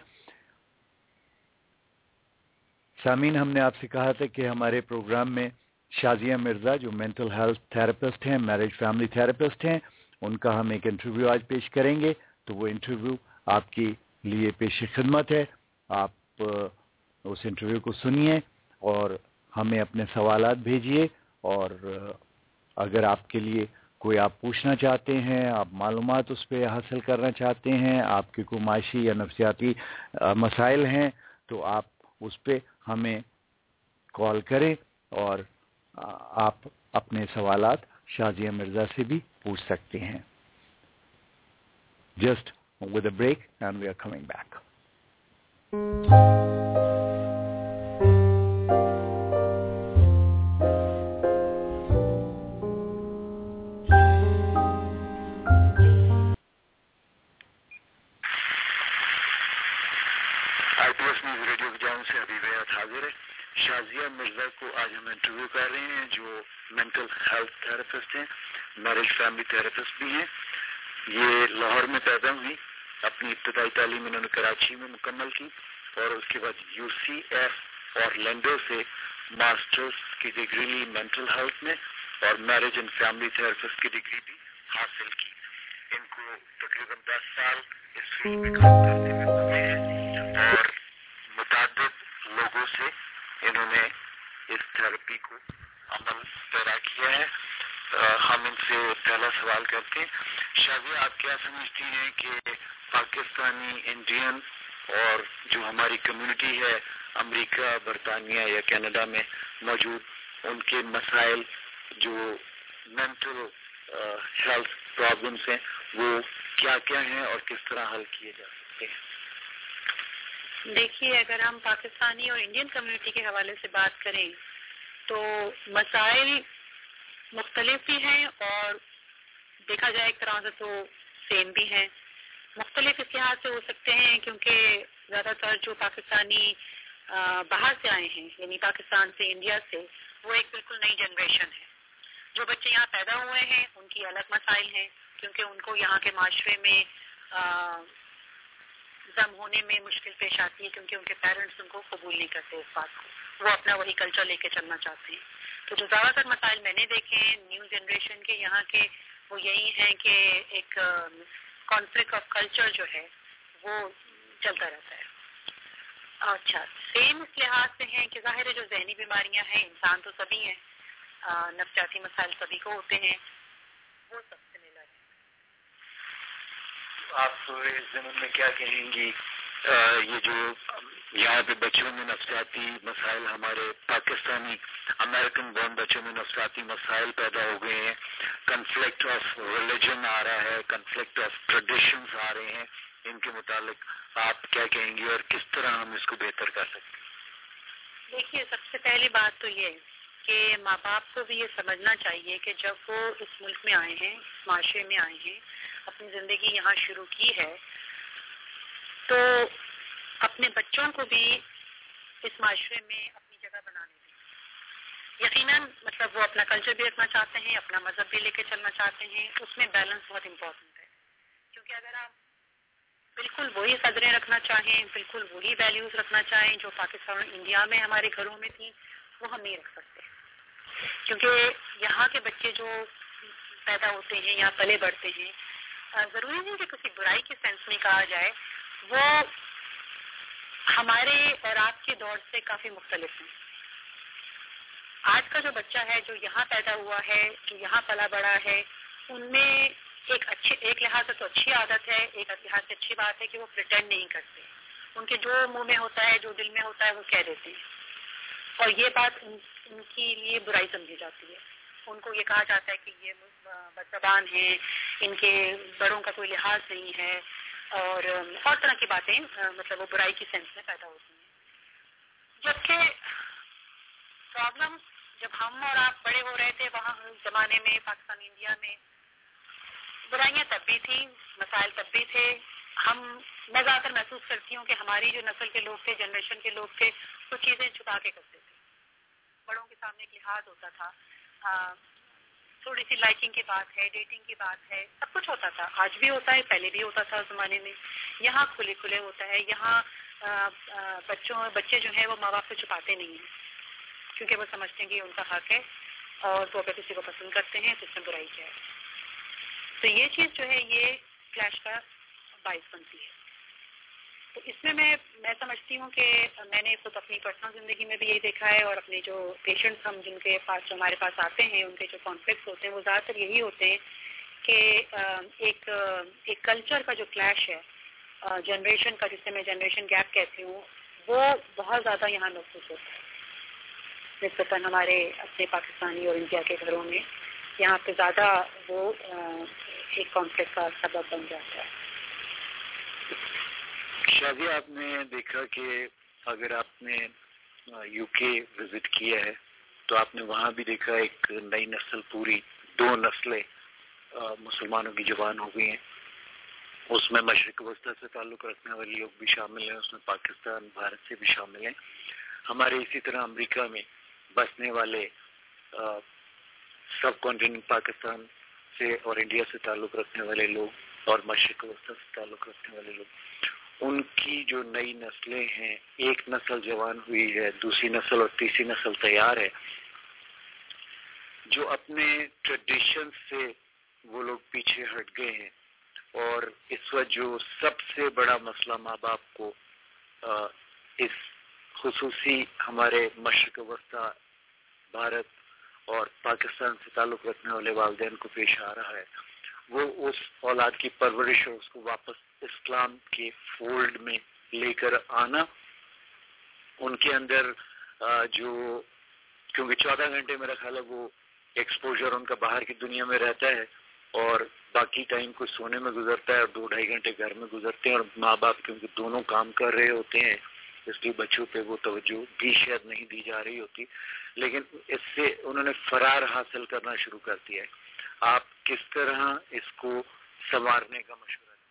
سامعین, ہم نے آپ سے کہا تھا کہ ہمارے پروگرام میں شازیہ مرزا جو مینٹل ہیلتھ تھراپسٹ ہیں, میرج فیملی تھراپسٹ ہیں, ان کا ہم ایک انٹرویو آج پیش کریں گے. تو وہ انٹرویو آپ کے لیے پیش خدمت ہے. آپ اس انٹرویو کو سنیے اور ہمیں اپنے سوالات بھیجیے, اور اگر آپ کے لیے کوئی آپ پوچھنا چاہتے ہیں, آپ معلومات اس پہ حاصل کرنا چاہتے ہیں, آپ کے کوئی معاشی یا نفسیاتی مسائل ہیں تو آپ اس پہ ہمیں کال کریں اور آپ اپنے سوالات شازیہ مرزا سے بھی پوچھ سکتے ہیں. Just with a break and we are coming back. I P S news radio کی جانب سے حبیب حیات حاضر ہے. شازیہ مرزا کو آج ہم انٹرویو کر رہے ہیں جو مینٹل ہیلتھ تھراپسٹ ہیں, میرج فیملی تھراپسٹ بھی ہیں. یہ لاہور میں پیدا ہوئی, اپنی ابتدائی تعلیم انہوں نے کراچی میں مکمل کی اور اس کے بعد یو سی ایف اور لینڈو سے ماسٹرز کی ڈگری لی مینٹل ہیلتھ میں اور میرج اینڈ فیملی تھراپسٹ کی ڈگری بھی حاصل کی. ان کو تقریباً دس سال اس فیلڈ میں کام کرتے ہوئے ہوئے ہیں اور متعدد لوگوں سے انہوں نے اس تھراپی کو عمل پیرا کیا ہے. ہم ان سے پہلا سوال کرتے ہیں. شازیہ, آپ کیا سمجھتی ہیں کہ پاکستانی انڈین اور جو ہماری کمیونٹی ہے امریکہ, برطانیہ یا کینیڈا میں موجود, ان کے مسائل جو مینٹل ہیلتھ پرابلمس ہیں وہ کیا کیا ہیں اور کس طرح حل کیے جا سکتے ہیں؟ دیکھیے, اگر ہم پاکستانی اور انڈین کمیونٹی کے حوالے سے بات کریں تو مسائل مختلف بھی ہیں اور دیکھا جائے ایک طرح سے تو سیم بھی ہیں. مختلف اس لحاظ سے ہو سکتے ہیں کیونکہ زیادہ تر جو پاکستانی باہر سے آئے ہیں, یعنی پاکستان سے, انڈیا سے, وہ ایک بالکل نئی جنریشن ہے. جو بچے یہاں پیدا ہوئے ہیں ان کی الگ مسائل ہیں کیونکہ ان کو یہاں کے معاشرے میں دم ہونے میں مشکل پیش آتی ہے کیونکہ ان کے پیرنٹس ان کو قبول نہیں کرتے اس بات کو, وہ اپنا وہی کلچر لے کے چلنا چاہتے ہیں. تو جو زیادہ تر مسائل میں نے دیکھے ہیں نیو جنریشن کے یہاں کے, وہ یہی ہیں کہ ایک کانفلکٹ آف کلچر جو ہے وہ چلتا رہتا ہے. اچھا, سیم اس لحاظ سے ہیں کہ ظاہر ہے جو ذہنی بیماریاں ہیں, انسان تو سبھی ہیں, نفسیاتی مسائل سبھی کو ہوتے ہیں, وہ سب سے ملا ہے. آپ اس زمین میں کیا کہیں گی, یہ جو یہاں پہ بچوں میں نفسیاتی مسائل, ہمارے پاکستانی امریکن بورن بچوں میں نفسیاتی مسائل پیدا ہو گئے ہیں, کنفلکٹ آف ریلیجن آ رہا ہے, کنفلکٹ آف ٹریڈیشنز آ رہے ہیں, ان کے متعلق آپ کیا کہیں گے اور کس طرح ہم اس کو بہتر کر سکتے ہیں؟ دیکھیے, سب سے پہلی بات تو یہ کہ ماں باپ کو بھی یہ سمجھنا چاہیے کہ جب وہ اس ملک میں آئے ہیں, اس معاشرے میں آئے ہیں, اپنی زندگی یہاں شروع کی ہے, تو اپنے بچوں کو بھی اس معاشرے میں اپنی جگہ بنانے دیں. یقیناً مطلب وہ اپنا کلچر بھی رکھنا چاہتے ہیں, اپنا مذہب بھی لے کے چلنا چاہتے ہیں, اس میں بیلنس بہت امپورٹنٹ ہے. کیونکہ اگر آپ بالکل وہی قدریں رکھنا چاہیں, بالکل وہی ویلیوز رکھنا چاہیں جو پاکستان اور انڈیا میں ہمارے گھروں میں تھیں, وہ ہم نہیں رکھ سکتے. کیونکہ یہاں کے بچے جو پیدا ہوتے ہیں یا پلے بڑھتے ہیں, ضروری نہیں کہ کسی برائی کے سینس میں کہا جائے, وہ ہمارے اور آپ کے دور سے کافی مختلف ہیں. آج کا جو بچہ ہے جو یہاں پیدا ہوا ہے, جو یہاں پلا بڑا ہے, ان میں ایک اچھی ایک لحاظ سے تو اچھی عادت ہے, ایک لحاظ سے اچھی بات ہے کہ وہ پریٹینڈ نہیں کرتے. ان کے جو منہ میں ہوتا ہے, جو دل میں ہوتا ہے, وہ کہہ دیتے ہیں, اور یہ بات ان, ان کے لیے برائی سمجھی جاتی ہے. ان کو یہ کہا جاتا ہے کہ یہ بدزبان ہیں, ان کے بڑوں کا کوئی لحاظ نہیں ہے, اور اور طرح کی باتیں مطلب وہ برائی کی سینس میں پیدا ہوتی ہیں. جبکہ پرابلم جب ہم اور آپ بڑے ہو رہے تھے وہاں زمانے میں, پاکستان انڈیا میں برائیاں تب بھی تھیں, مسائل تب بھی تھے. ہم میں زیادہ تر محسوس کرتی ہوں کہ ہماری جو نسل کے لوگ تھے, جنریشن کے لوگ تھے, وہ چیزیں چھپا کے کرتے تھے. بڑوں کے سامنے ایک لحاظ ہوتا تھا, تھوڑی سی لائکنگ کی بات ہے, ڈیٹنگ کی بات ہے, سب کچھ ہوتا تھا. آج بھی ہوتا ہے, پہلے بھی ہوتا تھا اس زمانے میں. یہاں کھلے کھلے ہوتا ہے. یہاں بچوں بچے جو ہیں وہ ماں باپ سے چھپاتے نہیں ہیں, کیونکہ وہ سمجھتے ہیں کہ ان کا حق ہے, اور وہ اگر کسی کو پسند کرتے ہیں تو اس میں برائی کیا ہے. تو یہ چیز جو ہے یہ کلیش کا باعث بنتی ہے. تو اس میں میں میں سمجھتی ہوں کہ میں نے خود اپنی پرسنل زندگی میں بھی یہی دیکھا ہے, اور اپنے جو پیشنٹس ہم جن کے پاس جو ہمارے پاس آتے ہیں, ان کے جو کانفلکٹس ہوتے ہیں وہ زیادہ تر یہی ہوتے ہیں کہ ایک ایک کلچر کا جو کلیش ہے, جنریشن کا, جس سے میں جنریشن گیپ کہتی ہوں, وہ بہت زیادہ یہاں محسوس ہوتا ہے نسبتاً ہمارے اپنے پاکستانی اور انڈیا کے گھروں میں. یہاں پہ زیادہ وہ ایک کانفلکٹ کا سبب بن جاتا ہے. شادی, آپ نے دیکھا کہ اگر آپ نے یو کے وزٹ کیا ہے تو آپ نے وہاں بھی دیکھا ایک نئی نسل, پوری دو نسلیں مسلمانوں کی جوان ہو گئی ہیں. اس میں مشرق وسطی سے تعلق رکھنے والے لوگ بھی شامل ہیں, اس میں پاکستان, بھارت سے بھی شامل ہیں. ہمارے اسی طرح امریکہ میں بسنے والے سب کانٹیننٹ پاکستان سے اور انڈیا سے تعلق رکھنے والے لوگ اور مشرق وسطی سے تعلق رکھنے والے لوگ, ان کی جو نئی نسلیں ہیں, ایک نسل جوان ہوئی ہے, دوسری نسل اور تیسری نسل تیار ہے. جو اپنے ٹریڈیشن سے وہ لوگ پیچھے ہٹ گئے ہیں, اور اس وقت جو سب سے بڑا مسئلہ ماں باپ کو اس خصوصی ہمارے مشرق وسطی, بھارت اور پاکستان سے تعلق رکھنے والے والدین کو پیش آ رہا ہے, وہ اس اولاد کی پرورش اور اس کو واپس اسلام کے فولڈ میں لے کر آنا. ان کے اندر جو, کیونکہ چودہ گھنٹے میرا خیال ہے وہ ایکسپوجر ان کا باہر کی دنیا میں رہتا ہے, اور باقی ٹائم کو سونے میں گزرتا ہے, اور دو ڈھائی گھنٹے گھر میں گزرتے ہیں. اور ماں باپ کیونکہ دونوں کام کر رہے ہوتے ہیں, اس لیے بچوں پہ وہ توجہ بھی شاید نہیں دی جا رہی ہوتی, لیکن اس سے انہوں نے فرار حاصل کرنا شروع کر دیا ہے. آپ کس طرح اس کو سنوارنے کا مشورہ دیں؟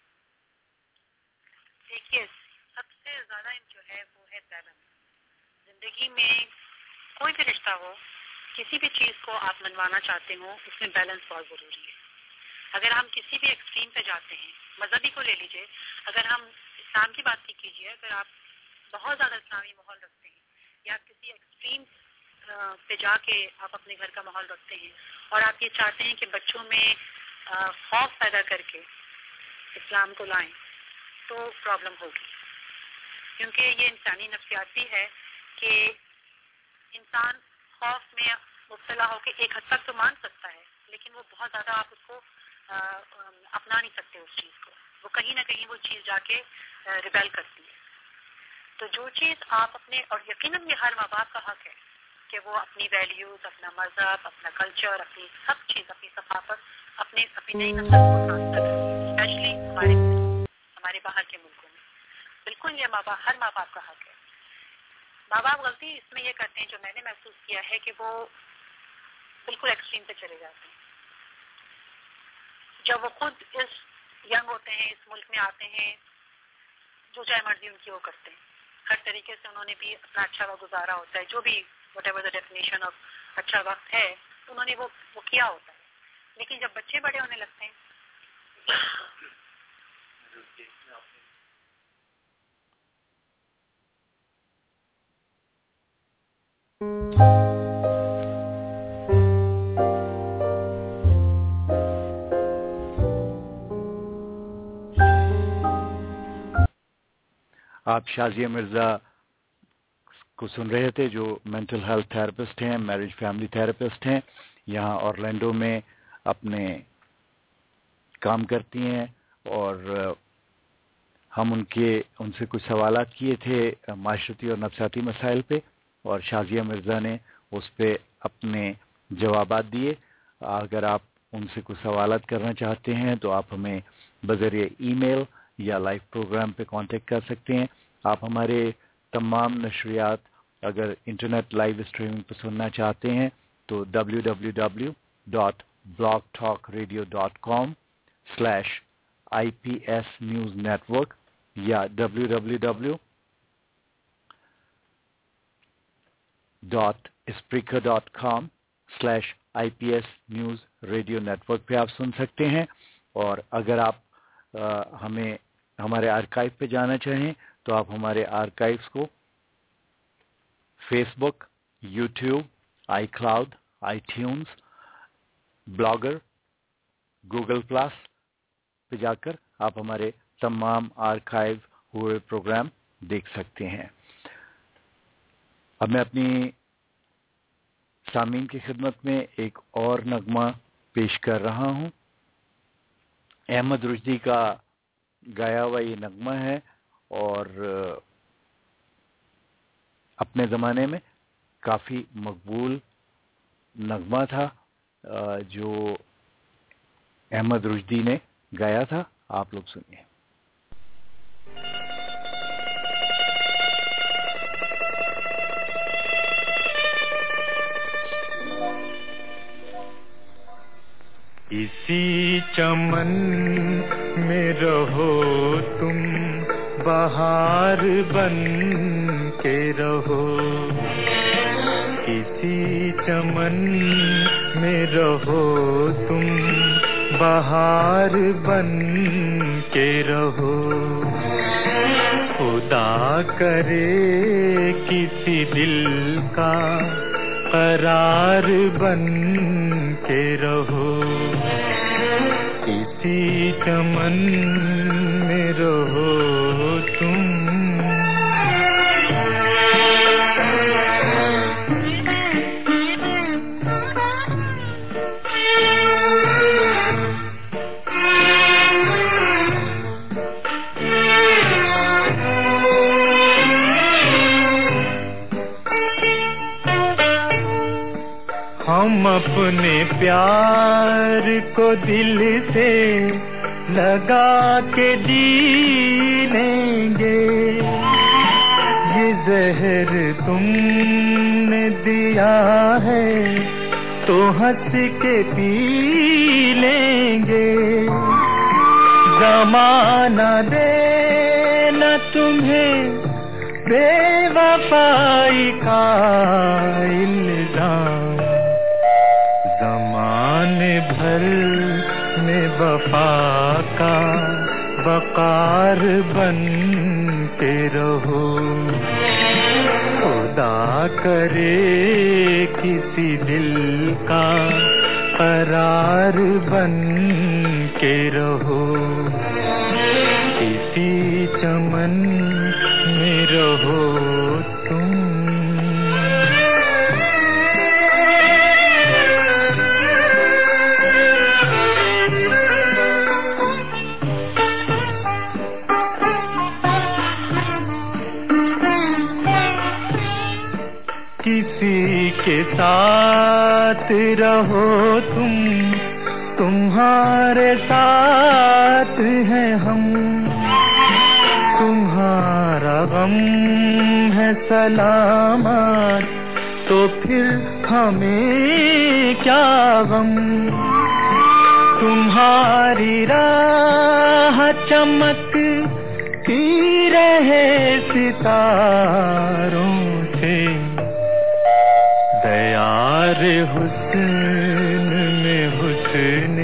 دیکھیے, سب سے زیادہ جو ہے وہ ہے بیلنس. زندگی میں کوئی بھی رشتہ ہو, کسی بھی چیز کو آپ منوانا چاہتے ہو, اس میں بیلنس بہت ضروری ہے. اگر ہم کسی بھی ایکسٹریم پہ جاتے ہیں, مذہبی کو لے لیجئے, اگر ہم اسلام کی بات نہیں کیجیے, اگر آپ بہت زیادہ اسلامی ماحول رکھتے ہیں, یا کسی ایکسٹریم پہ جا کے آپ اپنے گھر کا ماحول رکھتے ہیں, اور آپ یہ چاہتے ہیں کہ بچوں میں خوف پیدا کر کے اسلام کو لائیں, تو پرابلم ہوگی. کیونکہ یہ انسانی نفسیاتی ہے کہ انسان خوف میں مبتلا ہو کے ایک حد تک تو مان سکتا ہے, لیکن وہ بہت زیادہ آپ اس کو اپنا نہیں سکتے اس چیز کو. وہ کہیں نہ کہیں وہ چیز جا کے ریبیل کرتی ہے. تو جو چیز آپ اپنے, اور یقیناً یہ ہر ماں باپ کا حق ہے کہ وہ اپنی ویلیوز, اپنا مذہب, اپنا کلچر, اپنی سب چیز, اپنی ثقافت, اپنے اپنی نئی نسل کو ٹرانسفر کریں, اسپیشلی ہمارے ہمارے باہر کے ملکوں میں. بالکل یہ ماں باپ, ہر ماں باپ کا حق ہے. ماں باپ غلطی اس میں یہ کرتے ہیں, جو میں نے محسوس کیا ہے, کہ وہ بالکل ایکسٹریم پہ چلے جاتے ہیں. جب وہ خود اس ینگ ہوتے ہیں, اس ملک میں آتے ہیں, جو چاہے مرضی ان کی وہ کرتے ہیں. ہر طریقے سے انہوں نے بھی اپنا اچھا وقت گزارا ہوتا ہے, جو بھی whatever the definition of اچھا وقت ہے, انہوں نے وہ وہ کیا ہوتا ہے. لیکن جب بچے بڑے ہونے لگتے ہیں, آپ شازیہ مرزا کو سن رہے تھے جو مینٹل ہیلتھ تھراپسٹ ہیں, میرج فیملی تھراپسٹ ہیں, یہاں اورلینڈو میں اپنے کام کرتی ہیں, اور ہم ان کے ان سے کچھ سوالات کیے تھے معاشرتی اور نفسیاتی مسائل پہ, اور شازیہ مرزا نے اس پہ اپنے جوابات دیے. اگر آپ ان سے کچھ سوالات کرنا چاہتے ہیں تو آپ ہمیں بذریعہ ای میل یا لائیو پروگرام پہ کانٹیکٹ کر سکتے ہیں. آپ ہمارے تمام نشریات اگر انٹرنیٹ لائیو اسٹریمنگ پہ سننا چاہتے ہیں تو W W W dot blog talk radio dot com slash I P S news network یا W W W dot اسپریکر dot com slash I P S news radio network پہ آپ سن سکتے ہیں. اور اگر آپ آ, ہمیں ہمارے آرکائیو پہ جانا چاہیں تو آپ ہمارے آرکائیوز کو Facebook, YouTube, iCloud, iTunes, Blogger, Google plus پہ جا کر آپ ہمارے تمام آرکائیو ہوئے پروگرام دیکھ سکتے ہیں. اب میں اپنی سامعین کی خدمت میں ایک اور نغمہ پیش کر رہا ہوں. احمد رشدی کا گایا ہوا یہ نغمہ ہے, اور اپنے زمانے میں کافی مقبول نغمہ تھا جو احمد رشدی نے گایا تھا. آپ لوگ سنیے. اسی چمن میں رہو تم, بہار بن کے رہو. اسی چمن میں رہو تم, بہار بن کے رہو. خدا کرے کسی دل کا قرار بن کے رہو. اسی چمن میں رہو تم. ہم اپنے پیار کو دل سے لگا کے جی لیں گے. یہ زہر تم نے دیا ہے تو ہنس کے پی لیں گے. زمانہ دے نہ تمہیں بے وفائی کا الزام. زمانے بھر میں وفا کا وقار بن کے رہو. خدا کرے کسی دل کا قرار بن کے رہو. اسی چمن میں رہو تم. کسی کے ساتھ رہو تم, تمہارے ساتھ ہیں ہم. تمہارا غم ہے سلامت تو پھر ہمیں کیا غم. تمہاری راہ چمکتی رہے ستاروں سے. دیار حسن میں حسن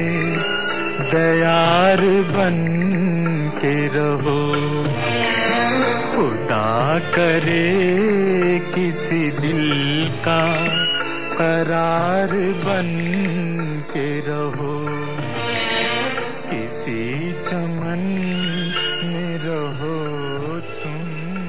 دیار بن کے رہو. خدا کرے کسی دل का करार बन के रहो, किसी चमन में रहो तुम।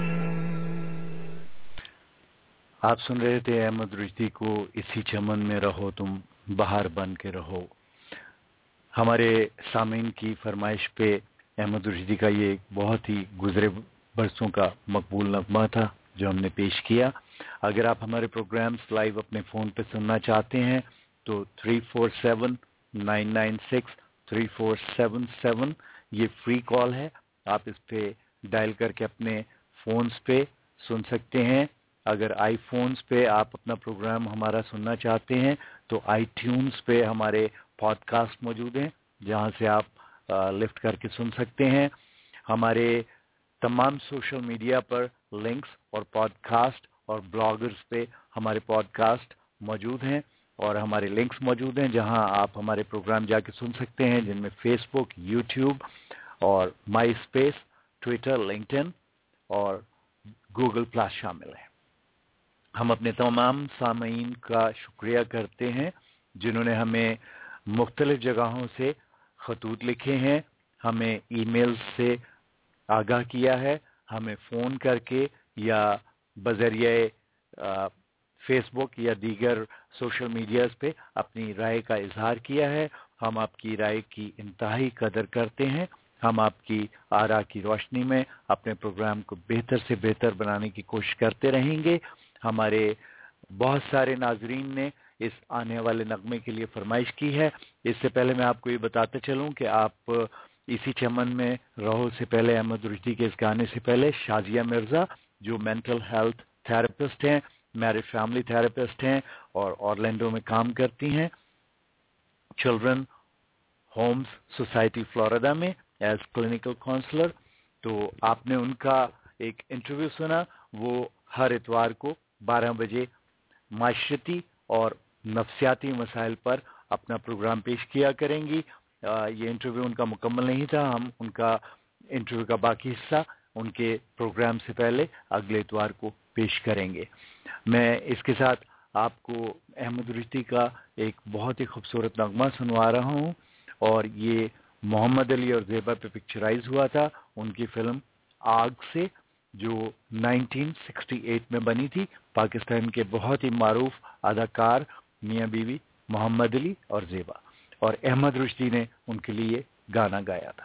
आप सुन रहे थे अहमद रुश्दी को, इसी चमन में रहो तुम, बाहर बन के रहो। हमारे सामीन की फरमाइश पे अहमद रुश्दी का ये बहुत ही गुजरे बरसों का मकबूल नगमा था जो हमने पेश किया। अगर आप हमारे प्रोग्राम्स लाइव अपने फ़ोन पे सुनना चाहते हैं तो three four seven nine nine six three four seven seven ये फ्री कॉल है, आप इस पे डायल करके अपने फ़ोन्स पे सुन सकते हैं। अगर आईफोन्स पे आप अपना प्रोग्राम हमारा सुनना चाहते हैं तो आईट्यून्स पे हमारे पॉडकास्ट मौजूद हैं जहां से आप लिफ्ट करके सुन सकते हैं। हमारे तमाम सोशल मीडिया पर लिंक्स और पॉडकास्ट और ब्लॉगर्स पे हमारे पॉडकास्ट मौजूद हैं और हमारे लिंक्स मौजूद हैं जहां आप हमारे प्रोग्राम जाके सुन सकते हैं, जिनमें फेसबुक, यूट्यूब और माई स्पेस, ट्विटर, लिंक्डइन और गूगल प्लस शामिल है। हम अपने तमाम सामीन का शुक्रिया करते हैं जिन्होंने हमें मुख्तलिफ जगहों से खतूत लिखे हैं, हमें ईमेल से आगाह किया है, हमें फ़ोन करके या बज़रिए फेसबुक या दीगर सोशल मीडियाज़ पे अपनी राय का इजहार किया है। हम आपकी राय की इंतहाई कदर करते हैं। हम आपकी आरा की रोशनी में अपने प्रोग्राम को बेहतर से बेहतर बनाने की कोशिश करते रहेंगे। हमारे बहुत सारे नाजरीन ने इस आने वाले नगमे के लिए फरमाइश की है। इससे पहले मैं आपको ये बताते चलूं कि आप इसी चमन में रहो से पहले अहमद रुश्दी के इस गाने से पहले शाजिया मिर्ज़ा जो मेंटल हेल्थ थेरेपिस्ट हैं, मैरिज फैमिली थेरेपिस्ट हैं और ऑरलैंडो में काम करती हैं, चिल्ड्रन होम्स सोसाइटी फ्लोरिडा में एज क्लिनिकल काउंसलर। तो आपने उनका एक इंटरव्यू सुना, वो हर इतवार को बारह बजे माशरती और नफ्सियाती मसाइल पर अपना प्रोग्राम पेश किया करेंगी। आ, ये इंटरव्यू उनका मुकम्मल नहीं था, हम उनका इंटरव्यू का बाकी हिस्सा उनके प्रोग्राम से पहले अगले इतवार को पेश करेंगे। मैं इसके साथ आपको अहमद रुश्दी का एक बहुत ही खूबसूरत नगमा सुनवा रहा हूँ और ये मोहम्मद अली और ज़ेबा पे पिक्चराइज हुआ था उनकी फिल्म आग से जो नाइनटीन सिक्सटी एट में बनी थी। पाकिस्तान के बहुत ही मारूफ अदाकार मियाँ बीवी मोहम्मद अली और ज़ेबा, और अहमद रुश्दी ने उनके लिए गाना गाया था।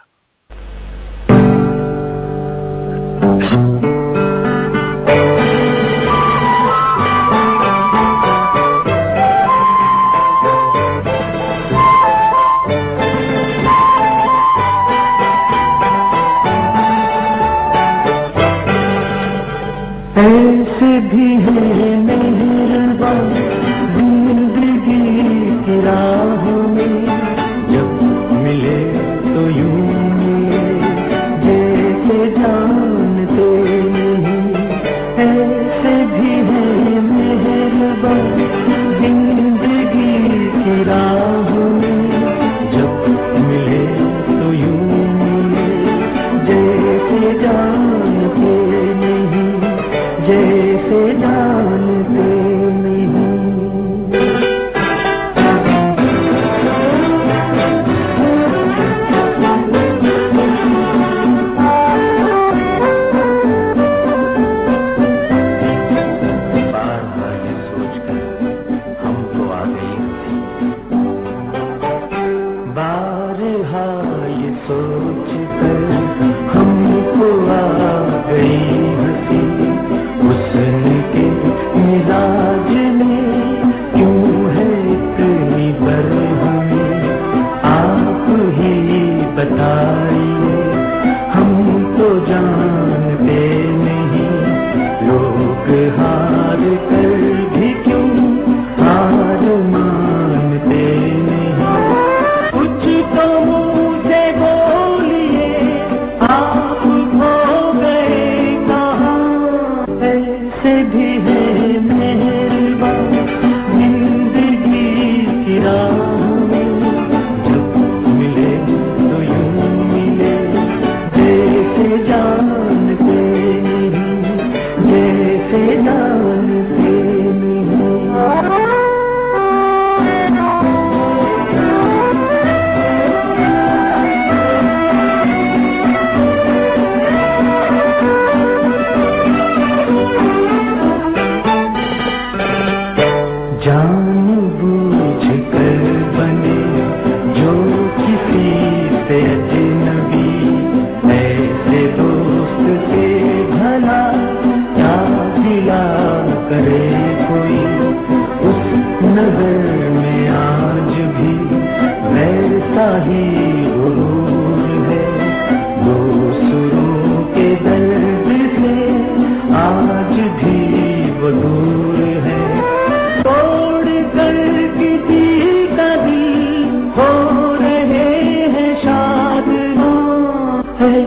ऐसे भी है मेहरबान जिंदगी की राह में, जब मिले तो यूं मिले जैसे जानते नहीं। ऐसे भी है मेहरबान जिंदगी की राह में, जब मिले तो यूं मिले जैसे जानते नहीं, जैसे जानते नहीं। बार बार ये सोचकर हमको आ गई हंसी, बारहा ये सोचकर हमको आ गई हंसी। हुस्न के मिजाज में क्यों है इतनी बरहमी, आप ही बताइए, हम तो जानते नहीं। लोग हार कर भी क्यों हार मानते नहीं। कुछ तो मुझे बोलिए, आप खो गए कहाँ। ऐसे भी है मेहरबान जिंदगी की राह में, जब मिले तो यूं मिले जैसे जान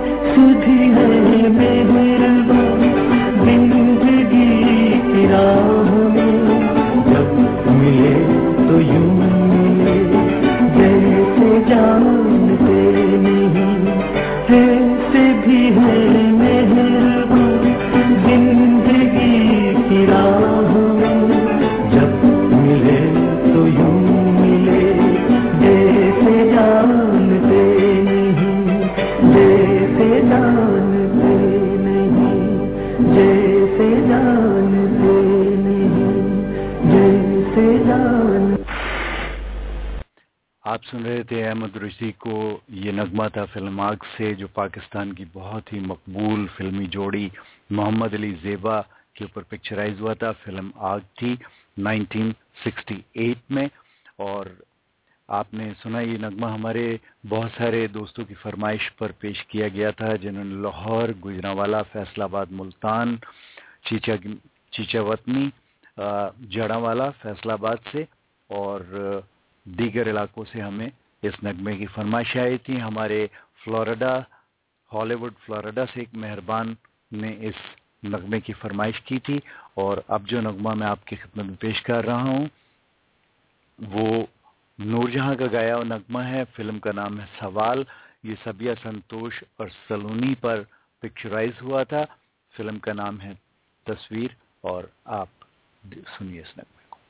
जैसे भी है मेहरबान जिंदगी की राह में, जब मिले तो यूं मिले जैसे जानते नहीं, जैसे भी है मेहरबान जिंदगी की राह में, जब मिले तो यूं मिले जैसे जानते नहीं, जैसे जानते नहीं, जैसे जानते नहीं, जैसे जान। आप सुन रहे थे अहमद रशी को। ये नगमा था फिल्म आग से, जो पाकिस्तान की बहुत ही मकबूल फिल्मी जोड़ी मोहम्मद अली ज़ेबा के ऊपर पिक्चराइज हुआ था। फिल्म आग थी नाइनटीन सिक्सटी एट में। और आपने सुना ये नगमा हमारे बहुत सारे दोस्तों की फरमाइश पर पेश किया गया था, जिन्होंने लाहौर, गुजरांवाला, फैसलाबाद, मुल्तान, चीचा चीचावतनी, जड़ांवाला, फैसलाबाद से और दीगर इलाकों से हमें इस नगमे की फरमाइश आई थी। हमारे फ्लोरिडा, हॉलीवुड फ्लोरिडा से एक मेहरबान ने इस नगमे की फरमाइश की थी। और अब जो नगमा मैं आपकी खिदमत में पेश कर रहा हूँ वो नूरजहां का गाया हुआ नगमा है। फिल्म का नाम है सवाल। ये सबिया संतोष और सलोनी पर पिक्चराइज हुआ था। फिल्म का नाम है तस्वीर। और आप सुनिए इस नगमे को।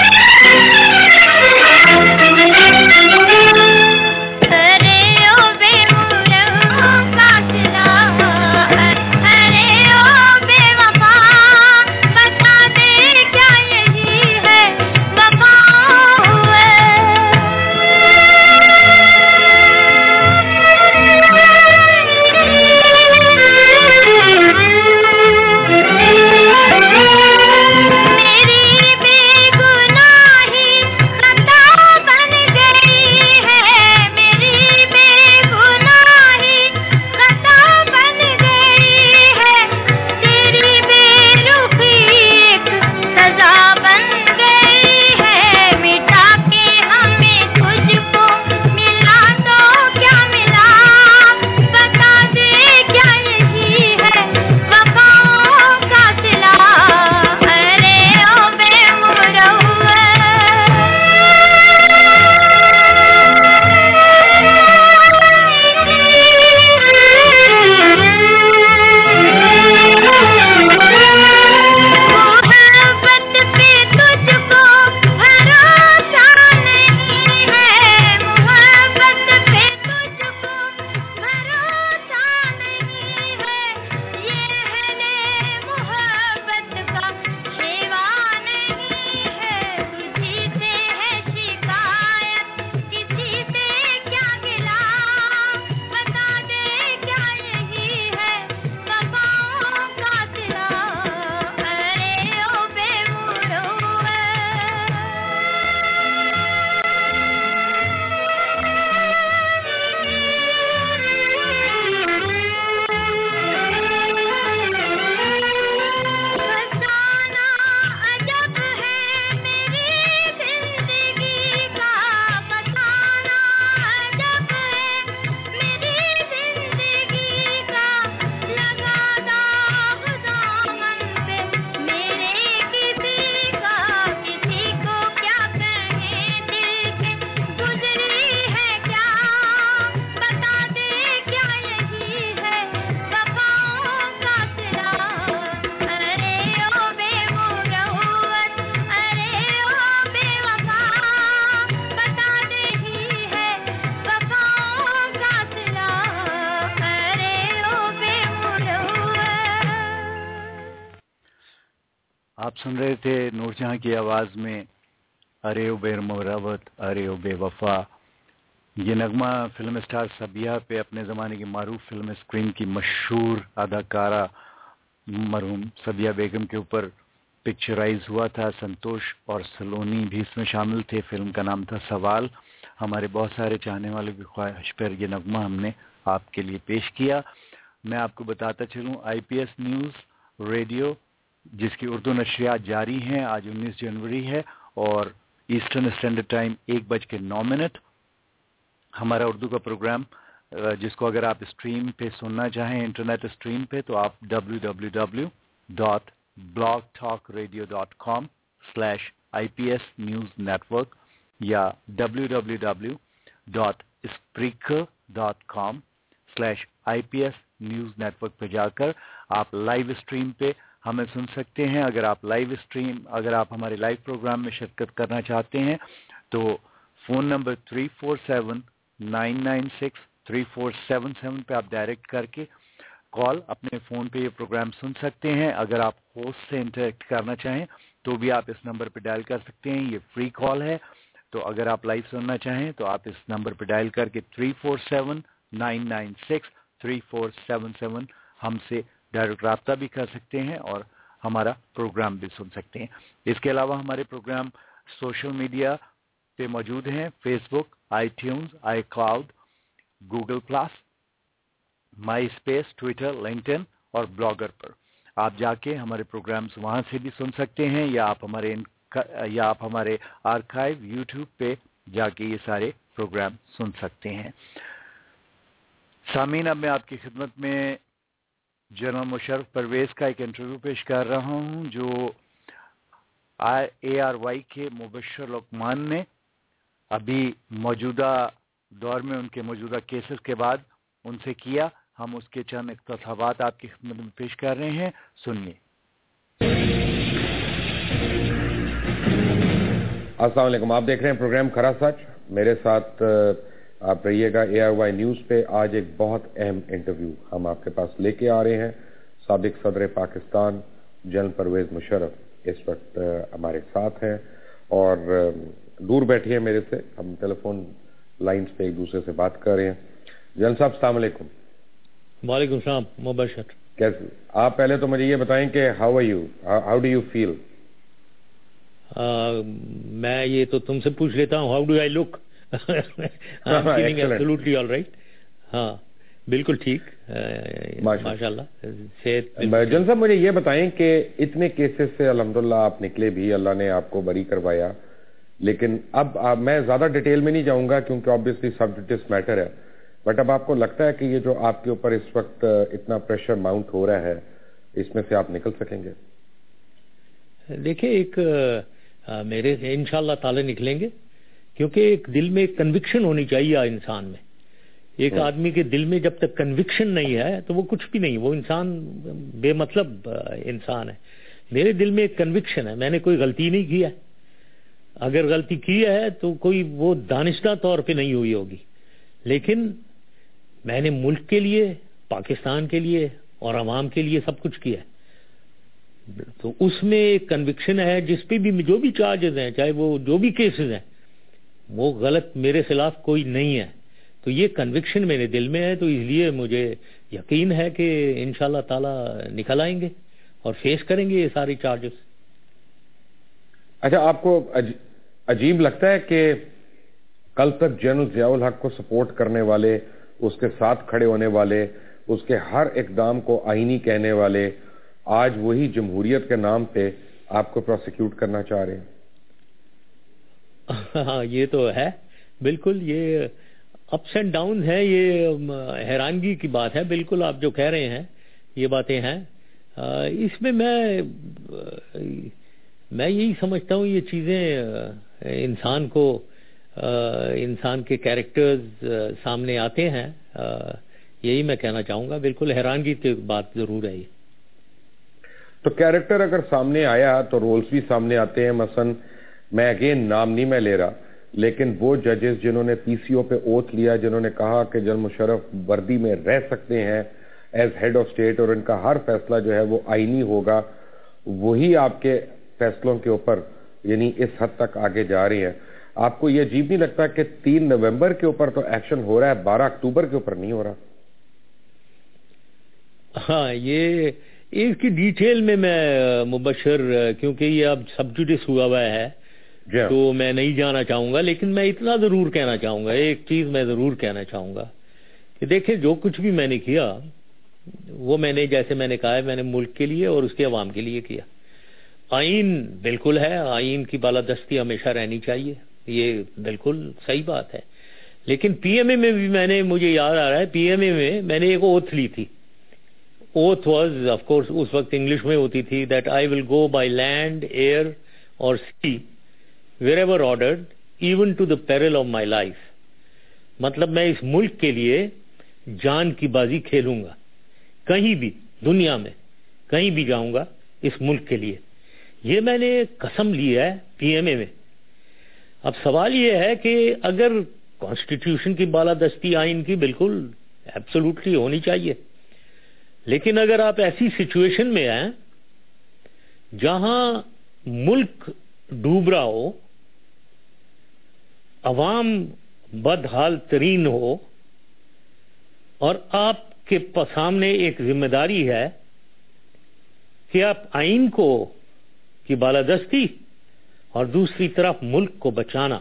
आप सुन रहे थे नूरजहां की आवाज़ में अरे ओ बेरमरावत, अरे ओ बेवफा। ये नगमा फिल्म स्टार सबिया पे अपने ज़माने की मारूफ फिल्म स्क्रीन की मशहूर अदाकारा मरहूम सबिया बेगम के ऊपर पिक्चराइज हुआ था। संतोष और सलोनी भी इसमें शामिल थे। फिल्म का नाम था सवाल। हमारे बहुत सारे चाहने वालों की ख्वाहिश पर ये नगमा हमने आपके लिए पेश किया। मैं आपको बताता चलूँ, आईपीएस न्यूज़ रेडियो जिसकी उर्दू नशरियात जारी हैं, आज उन्नीस जनवरी है और ईस्टर्न स्टैंडर्ड टाइम एक बज के नौ मिनट। हमारा उर्दू का प्रोग्राम جس کو اگر آپ اسٹریم پہ سننا چاہیں انٹرنیٹ اسٹریم پہ تو آپ W W W dot blog talk radio dot com slash I P S news network یا W W W dot اسپریکر dot com slash I P S news network پہ جا کر آپ لائیو اسٹریم پہ ہمیں سن سکتے ہیں. اگر آپ لائیو اسٹریم اگر آپ ہمارے لائیو پروگرام میں شرکت کرنا چاہتے ہیں تو phone number three four seven nine nine six three four seven seven پہ آپ ڈائریکٹ کر کے کال اپنے فون پہ یہ پروگرام سن سکتے ہیں. اگر آپ ہوسٹ سے انٹریکٹ کرنا چاہیں تو بھی آپ اس نمبر پہ ڈائل کر سکتے ہیں. یہ فری کال ہے. تو اگر آپ لائیو سننا چاہیں تو آپ اس نمبر پہ ڈائل کر کے three four seven nine nine six three four seven seven ہم سے ڈائریکٹ رابطہ بھی کر سکتے ہیں اور ہمارا پروگرام بھی سن سکتے ہیں. اس کے علاوہ ہمارے پروگرام سوشل میڈیا پہ موجود ہیں. Facebook, iTunes, iCloud, Google plus, MySpace, Twitter, LinkedIn اور بلاگر پر آپ جا کے ہمارے پروگرامز وہاں سے بھی سن سکتے ہیں یا آپ ہمارے یا آپ ہمارے آرکائیو یوٹیوب پہ جا کے یہ سارے پروگرام سن سکتے ہیں. سامعین, اب میں آپ کی خدمت میں جنرل مشرف پرویز کا ایک انٹرویو پیش کر رہا ہوں جو اے آر وائی کے مبشر لقمان نے ابھی موجودہ دور میں ان کے موجودہ کیسز کے بعد ان سے کیا. ہم اس کے چند اقتباسات آپ کی خدمت میں پیش کر رہے ہیں, سنیے. السلام علیکم, آپ دیکھ رہے ہیں پروگرام کھرا سچ. میرے ساتھ آپ رہیے گا اے آر وائی نیوز پہ. آج ایک بہت اہم انٹرویو ہم آپ کے پاس لے کے آ رہے ہیں. سابق صدر پاکستان جنرل پرویز مشرف اس وقت ہمارے ساتھ ہیں اور دور بیٹھے ہیں میرے سے. ہم ٹیلی فون لائنز پہ ایک دوسرے سے بات کر رہے ہیں. جنرل صاحب السلام علیکم. وعلیکم السلام. مبشر کیسے آپ؟ پہلے تو مجھے یہ بتائیں کہ how are you, how do you feel? میں یہ تو تم سے پوچھ لیتا ہوں, how do I look? Absolutely all right. ہاں بالکل ٹھیک, ماشاء اللہ. جن صاحب مجھے یہ بتائیں کہ اتنے کیسز سے الحمدللہ آپ نکلے بھی, اللہ نے آپ کو بری کروایا, لیکن اب میں زیادہ ڈیٹیل میں نہیں جاؤں گا کیونکہ آبویسلی سبجیکٹس میٹر ہے, بٹ اب آپ کو لگتا ہے کہ یہ جو آپ کے اوپر اس وقت اتنا پریشر ماؤنٹ ہو رہا ہے اس میں سے آپ نکل سکیں گے؟ دیکھیں, ایک میرے انشاءاللہ تعالی نکلیں گے کیونکہ ایک دل میں ایک کنوکشن ہونی چاہیے انسان میں. ایک آدمی کے دل میں جب تک کنوکشن نہیں ہے تو وہ کچھ بھی نہیں, وہ انسان بے مطلب انسان ہے. میرے دل میں ایک کنوکشن ہے, میں نے کوئی غلطی نہیں کی ہے. اگر غلطی کی ہے تو کوئی وہ دانشتہ طور پہ نہیں ہوئی ہوگی, لیکن میں نے ملک کے لیے, پاکستان کے لیے اور عوام کے لیے سب کچھ کیا ہے. تو اس میں ایک کنوکشن ہے. جس پہ بھی جو بھی چارجز ہیں, چاہے وہ جو بھی کیسز ہیں, وہ غلط میرے خلاف کوئی نہیں ہے. تو یہ کنوکشن میرے دل میں ہے, تو اس لیے مجھے یقین ہے کہ انشاءاللہ تعالی نکل آئیں گے اور فیس کریں گے یہ ساری چارجز. اچھا, آپ کو عجیب لگتا ہے کہ کل تک جنرل ضیاء الحق کو سپورٹ کرنے والے, اس کے ساتھ کھڑے ہونے والے, اس کے ہر اقدام کو آئینی کہنے والے, آج وہی جمہوریت کے نام پہ آپ کو پروسیکیوٹ کرنا چاہ رہے ہیں؟ ہاں یہ تو ہے بالکل, یہ اپس اینڈ ڈاؤن ہے, یہ حیرانگی کی بات ہے. بالکل آپ جو کہہ رہے ہیں یہ باتیں ہیں. اس میں میں میں یہی سمجھتا ہوں یہ چیزیں انسان کو, انسان کے کیریکٹرز سامنے آتے ہیں, یہی میں کہنا چاہوں گا. بالکل حیرانگی کی بات ضرور ہے. یہ تو کیریکٹر اگر سامنے آیا تو رولز بھی سامنے آتے ہیں. مثلا میں اگین نام نہیں میں لے رہا, لیکن وہ ججز جنہوں نے پی سی او پہ اوتھ لیا, جنہوں نے کہا کہ جنرل مشرف وردی میں رہ سکتے ہیں ایز ہیڈ آف اسٹیٹ اور ان کا ہر فیصلہ جو ہے وہ آئینی ہوگا, وہی آپ کے فیصلوں کے اوپر یعنی اس حد تک آگے جا رہی ہیں. آپ کو یہ عجیب نہیں لگتا کہ تین نومبر کے اوپر تو ایکشن ہو رہا ہے, بارہ اکتوبر کے اوپر نہیں ہو رہا؟ ہاں, یہ اس کی ڈیٹیل میں میں مبشر, کیونکہ یہ اب سب جوڈس ہوا ہوا ہے تو میں نہیں جانا چاہوں گا, لیکن میں اتنا ضرور کہنا چاہوں گا, ایک چیز میں ضرور کہنا چاہوں گا کہ دیکھیں جو کچھ بھی میں نے کیا وہ میں نے, جیسے میں نے کہا ہے, میں نے ملک کے لیے اور اس کے عوام کے لیے کیا. آئین بالکل ہے, آئین کی بالادستی ہمیشہ رہنی چاہیے, یہ بالکل صحیح بات ہے, لیکن پی ایم اے میں بھی میں نے, مجھے یاد آ رہا ہے پی ایم اے میں میں نے ایک اوتھ لی تھی. اوتھ واز آف کورس اس وقت انگلش میں ہوتی تھی, that I will go by land, air or sea wherever ordered even to the peril of my life. مطلب میں اس ملک کے لیے جان کی بازی کھیلوں گا, کہیں بھی دنیا میں کہیں بھی جاؤں گا اس ملک کے لیے. یہ میں نے قسم لی ہے پی ایم اے میں. اب سوال یہ ہے کہ اگر کانسٹیٹیوشن کی بالادستی آئین کی بالکل ایبسولوٹلی ہونی چاہیے, لیکن اگر آپ ایسی سچویشن میں ہیں جہاں ملک ڈوب رہا ہو, عوام بدحال ترین ہو, اور آپ کے سامنے ایک ذمہ داری ہے کہ آپ آئین کو کی بالادستی اور دوسری طرف ملک کو بچانا,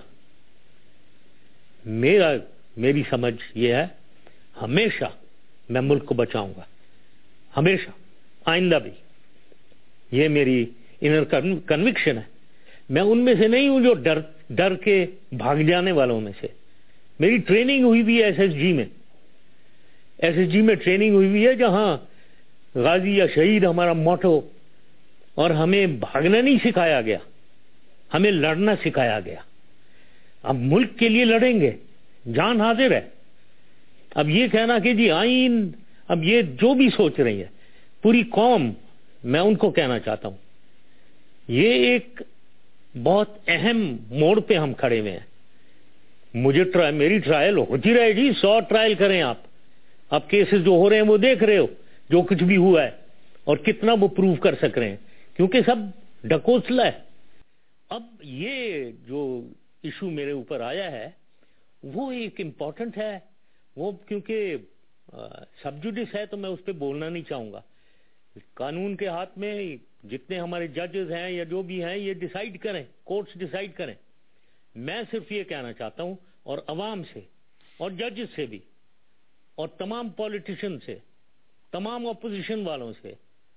میرا میری سمجھ یہ ہے ہمیشہ میں ملک کو بچاؤں گا, ہمیشہ, آئندہ بھی. یہ میری انر کنوکشن ہے. میں ان میں سے نہیں ہوں جو ڈر ڈر کے بھاگ جانے والوں میں سے. میری ٹریننگ ہوئی بھی ایس ایس جی میں, ایس ایس جی میں ٹریننگ ہوئی بھی ہے جہاں غازی یا شہید ہمارا موٹو, اور ہمیں بھاگنا نہیں سکھایا گیا, ہمیں لڑنا سکھایا گیا. اب ملک کے لیے لڑیں گے, جان حاضر ہے. اب یہ کہنا کہ جی آئین, اب یہ جو بھی سوچ رہی ہے پوری قوم, میں ان کو کہنا چاہتا ہوں یہ ایک بہت اہم موڑ پہ ہم کھڑے ہوئے ہیں. مجھے ٹرائی, میری ٹرائل ہوتی رہے گی, سو ٹرائل کریں آپ. آپ کیسز جو ہو رہے ہیں وہ دیکھ رہے ہو, جو کچھ بھی ہوا ہے اور کتنا وہ پروف کر سک رہے ہیں, کیونکہ سب ڈکوسلا ہے. اب یہ جو ایشو میرے اوپر آیا ہے وہ ایک امپورٹنٹ ہے, وہ کیونکہ سب جوڈس ہے تو میں اس پہ بولنا نہیں چاہوں گا. قانون کے ہاتھ میں جتنے ہمارے ججز ہیں یا جو بھی ہیں یہ ڈیسائیڈ کریں, کورٹس ڈیسائیڈ کریں. میں صرف یہ کہنا چاہتا ہوں, اور عوام سے اور ججز سے بھی اور تمام پولیٹیشین سے, تمام اپوزیشن والوں سے,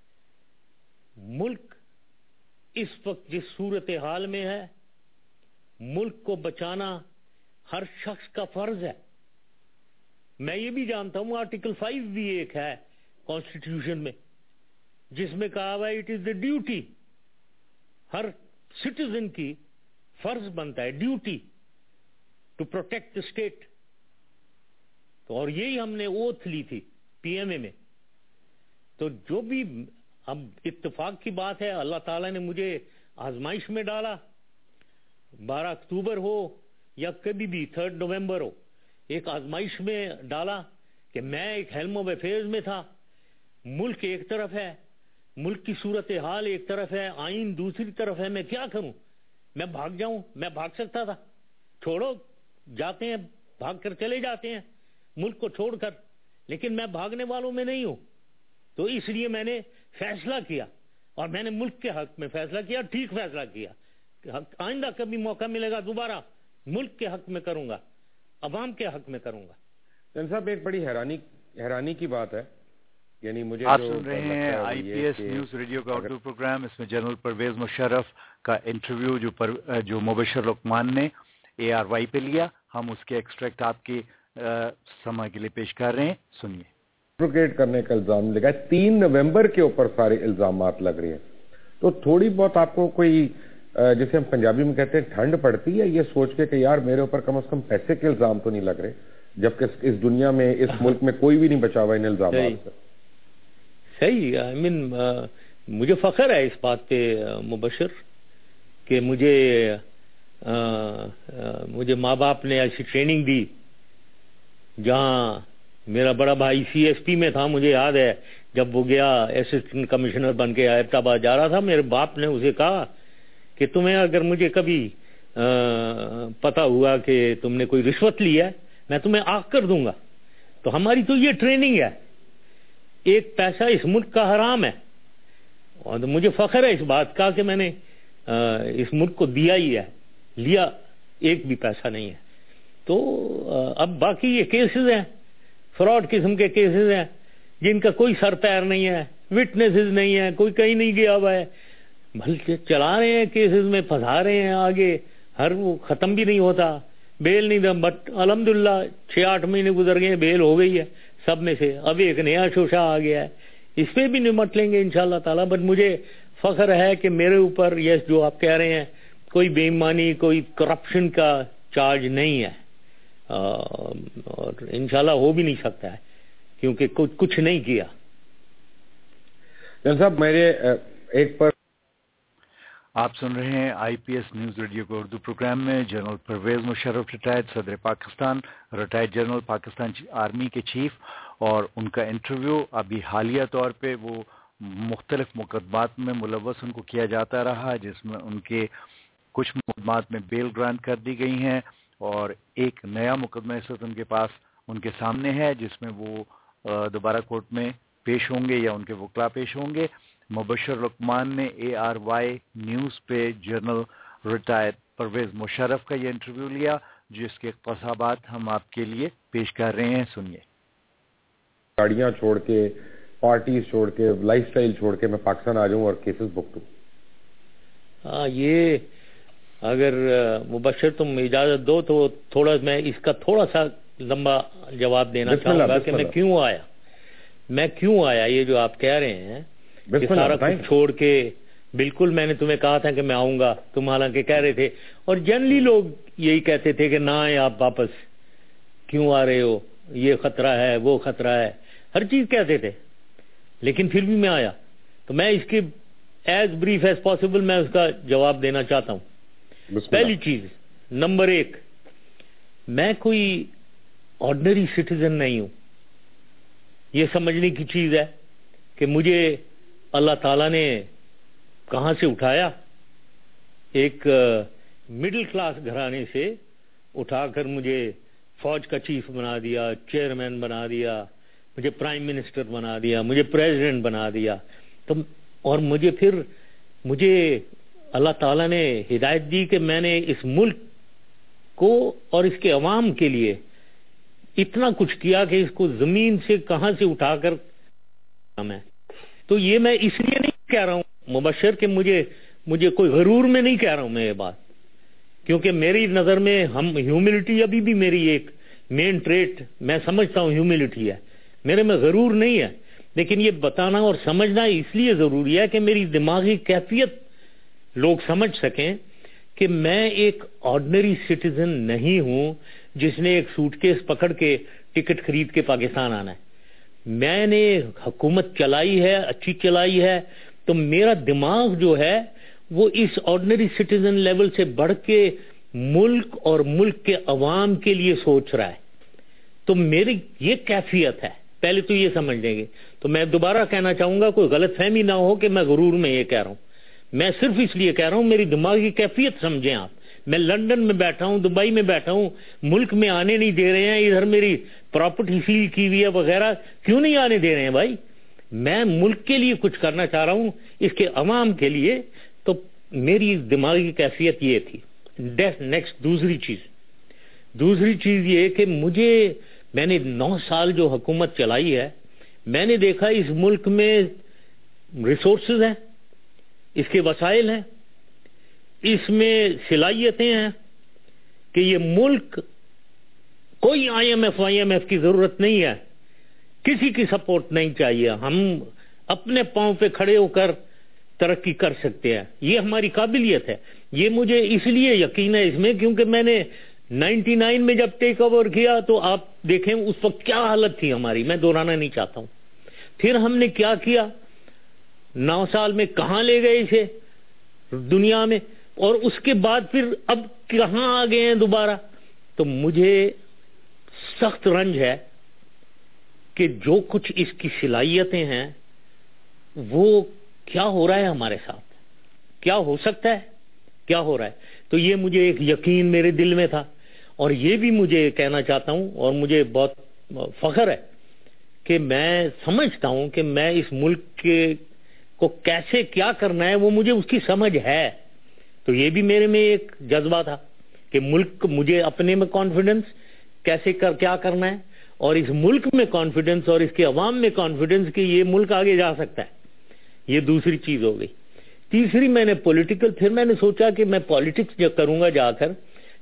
ملک اس وقت جس صورتحال میں ہے ملک کو بچانا ہر شخص کا فرض ہے. میں یہ بھی جانتا ہوں آرٹیکل فائیو بھی ایک ہے کانسٹیٹیوشن میں جس میں کہا ہوا ہے اٹ از دا ڈیوٹی, ہر سٹیزن کی فرض بنتا ہے, duty to protect the state. تو اور یہی ہم نے اوتھ لی تھی پی ایم اے میں. تو جو بھی اب اتفاق کی بات ہے, اللہ تعالیٰ نے مجھے آزمائش میں ڈالا, بارہ اکتوبر ہو یا کبھی بھی تھرڈ نومبر ہو, ایک آزمائش میں ڈالا کہ میں ایک ہیلم آف افیئرز میں تھا. ملک ایک طرف ہے, ملک کی صورتحال ایک طرف ہے, آئین دوسری طرف ہے. میں کیا کروں؟ میں بھاگ جاؤں؟ میں بھاگ سکتا تھا, چھوڑو, جاتے ہیں, بھاگ کر چلے جاتے ہیں ملک کو چھوڑ کر, لیکن میں بھاگنے والوں میں نہیں ہوں. تو اس لیے میں نے فیصلہ کیا, اور میں نے ملک کے حق میں فیصلہ کیا, ٹھیک فیصلہ کیا. آئندہ کبھی موقع ملے گا دوبارہ ملک کے حق میں کروں گا, عوام کے حق میں کروں گا. جن صاحب ایک بڑی حیرانی حیرانی کی بات ہے, یعنی مجھے آپ سن رہے ہیں I P S news radio کا اردو پروگرام. اس میں جنرل پرویز مشرف کا انٹرویو جو پر جو مبشر لقمان نے اے آر وائی پہ لیا, ہم اس کے ایکسٹریکٹ آپ کے سما کے لیے پیش کر رہے ہیں, سنیے. ایبروگیٹ کرنے کا الزام لگا, تین نومبر کے اوپر سارے الزامات لگ رہے ہیں. تو تھوڑی بہت آپ کو کوئی جسے ہم پنجابی میں کہتے ہیں ٹھنڈ پڑتی ہے یہ سوچ کے کہ یار میرے اوپر کم از کم پیسے کے الزام تو نہیں لگ رہے, جبکہ اس دنیا میں اس ملک میں کوئی بھی نہیں بچا ہوا ان الزامات سے. صحیح, آئی مین مجھے فخر ہے اس بات پہ مبشر کہ مجھے مجھے ماں باپ نے ایسی ٹریننگ دی جہاں میرا بڑا بھائی سی ایس پی میں تھا. مجھے یاد ہے جب وہ گیا اسسٹنٹ کمشنر بن کے ایبٹ آباد جا رہا تھا, میرے باپ نے اسے کہا کہ تمہیں اگر مجھے کبھی پتا ہوا کہ تم نے کوئی رشوت لی ہے میں تمہیں آگ کر دوں گا. تو ہماری تو یہ ٹریننگ ہے, ایک پیسہ اس ملک کا حرام ہے, اور مجھے فخر ہے اس بات کا کہ میں نے اس ملک کو دیا ہی ہے, لیا ایک بھی پیسہ نہیں ہے. تو اب باقی یہ کیسز ہیں, فراڈ قسم کے کیسز ہیں جن کا کوئی سر پیر نہیں ہے, وٹنسز نہیں ہے, کوئی کہیں نہیں گیا ہوا ہے, بلکہ چلا رہے ہیں کیسز میں, پھنسا رہے ہیں آگے, ہر وہ ختم بھی نہیں ہوتا. बेल नहीं था, बट अल्हम्दुलिल्लाह छः आठ महीने गुजर गए, बेल हो गई है सब में से। अब एक नया शोशा आ गया है, इस पर भी निमट लेंगे इंशाल्लाह ताला। बट मुझे फख्र है कि मेरे ऊपर यस जो आप कह रहे हैं कोई बेईमानी, कोई करप्शन का चार्ज नहीं है, आ, और इंशाल्लाह हो भी नहीं सकता है क्योंकि कुछ कुछ नहीं किया। साहब मेरे एक पर आप सुन रहे हैं आईपीएस न्यूज रेडियो के उर्दू प्रोग्राम में। जनरल परवेज मुशर्रफ रिटायर्ड सदर Pakistan, retired general Pakistan army के चीफ, और उनका इंटरव्यू अभी हालिया तौर पे वो मुख्तलिफ मुकदमात में मुलव्वस उनको किया जाता रहा, जिसमें उनके कुछ मुकदमात में बेल ग्रांट कर दी गई हैं और एक नया मुकदमा इस वक्त उनके पास उनके सामने है जिसमें वो दोबारा कोर्ट में पेश होंगे या उनके वकला पेश होंगे। मुबशर लुकमान ने ए आर वाई न्यूज़ पे जनरल रिटायर्ड परवेज मुशर्रफ का ये इंटरव्यू लिया, जिसके इक़्तिसाबात हम आपके लिए पेश कर रहे हैं, सुनिए। गाड़ियां छोड़ के, पार्टीज छोड़ के, लाइफस्टाइल छोड़ के मैं पाकिस्तान आ जाऊं और केसेस भुगतूं। हाँ, ये अगर मुबशर तुम इजाजत दो तो थोड़ा मैं इसका थोड़ा सा लंबा जवाब देना चाहूंगा कि मैं क्यों आया मैं क्यों आया ये जो आप कह रहे हैं कि सारा कुछ छोड़ के। बिल्कुल, मैंने तुम्हें कहा था कि मैं आऊंगा, तुम हालांकि कह रहे थे, और जनरली लोग यही कहते थे कि ना आए आप वापस, क्यों आ रहे हो, ये खतरा है, वो खतरा है, हर चीज कहते थे, लेकिन फिर भी मैं आया। तो मैं इसके एज ब्रीफ एज पॉसिबल मैं उसका जवाब देना चाहता हूं। पहली चीज, नंबर एक, मैं कोई ऑर्डिनरी सिटीजन नहीं हूं। ये समझने की चीज है कि मुझे अल्लाह ताला ने कहां से उठाया, एक मिडिल क्लास घराने से उठाकर मुझे फौज का चीफ बना दिया, चेयरमैन बना दिया, मुझे प्राइम मिनिस्टर बना दिया, मुझे प्रेसिडेंट बना दिया। तो और मुझे फिर मुझे अल्लाह ताला ने हिदायत दी कि मैंने इस मुल्क को और इसके अवाम के लिए इतना कुछ किया कि इसको जमीन से कहां से उठाकर मैं तो ये मैं इसलिए नहीं कह रहा हूं मुबशर कि मुझे मुझे कोई गरूर में नहीं कह रहा हूं मैं ये बात, क्योंकि मेरी नजर में हम ह्यूमिलिटी अभी भी मेरी एक मेन ट्रेट मैं समझता हूं ह्यूमिलिटी है, मेरे में गरूर नहीं है। लेकिन ये बताना और समझना इसलिए जरूरी है कि मेरी दिमागी कैफियत लोग समझ सकें कि मैं एक ऑर्डिनरी सिटीजन नहीं हूं जिसने एक सूटकेस पकड़ के टिकट खरीद के पाकिस्तान आना है। मैंने हुकूमत चलाई है, अच्छी चलाई है, तो मेरा दिमाग जो है वो इस ऑर्डिनरी सिटीजन लेवल से बढ़ के मुल्क और मुल्क के अवाम के लिए सोच रहा है। तो मेरी ये कैफियत है, पहले तो ये समझ लेंगे। तो मैं दोबारा कहना चाहूंगा, कोई गलत फहमी ना हो कि मैं गुरूर में ये कह रहा हूं, मैं सिर्फ इसलिए कह रहा हूं मेरी दिमागी कैफियत समझें आप। मैं लंदन में बैठा हूं, दुबई में बैठा हूं, मुल्क में आने नहीं दे रहे हैं, इधर मेरी प्रॉपर्टी सील की हुई है वगैरह, क्यों नहीं आने दे रहे हैं भाई? मैं मुल्क के लिए कुछ करना चाह रहा हूं, इसके अवाम के लिए। तो मेरी दिमागी कैफियत ये थी। नेक्स्ट दूसरी चीज दूसरी चीज ये कि मुझे मैंने नौ साल जो हुकूमत चलाई है, मैंने देखा इस मुल्क में रिसोर्सेज हैं, इसके वसाइल हैं, इसमें सलाहियतें हैं कि ये मुल्क कोई आईएमएफ आईएमएफ की जरूरत नहीं है, किसी की सपोर्ट नहीं चाहिए, हम अपने पांव पे खड़े होकर तरक्की कर सकते हैं, ये हमारी काबिलियत है। ये मुझे इसलिए यकीन है इसमें क्योंकि मैंने निन्यानवे में जब टेक ओवर किया तो आप देखें उस वक्त क्या हालत थी हमारी, मैं दोहराना नहीं चाहता हूं। फिर हमने क्या किया, नौ साल में कहां ले गए इसे दुनिया में, और उसके बाद फिर अब कहां आ गए हैं दोबारा। तो मुझे सख्त रंज है कि जो कुछ इसकी सलाहियतें हैं वो क्या हो रहा है हमारे साथ, क्या हो सकता है, क्या हो रहा है। तो ये मुझे एक यकीन मेरे दिल में था, और ये भी मुझे कहना चाहता हूं, और मुझे बहुत फख्र है कि मैं समझता हूं कि मैं इस मुल्क के को कैसे क्या करना है वो मुझे उसकी समझ है। तो ये भी मेरे में एक जज्बा था कि मुल्क, मुझे अपने में कॉन्फिडेंस कैसे कर क्या करना है, और इस मुल्क में कॉन्फिडेंस और इसके अवाम में कॉन्फिडेंस कि ये मुल्क आगे जा सकता है। ये दूसरी चीज हो गई। तीसरी, मैंने पॉलिटिकल फिर मैंने सोचा कि मैं पॉलिटिक्स जो करूंगा जाकर,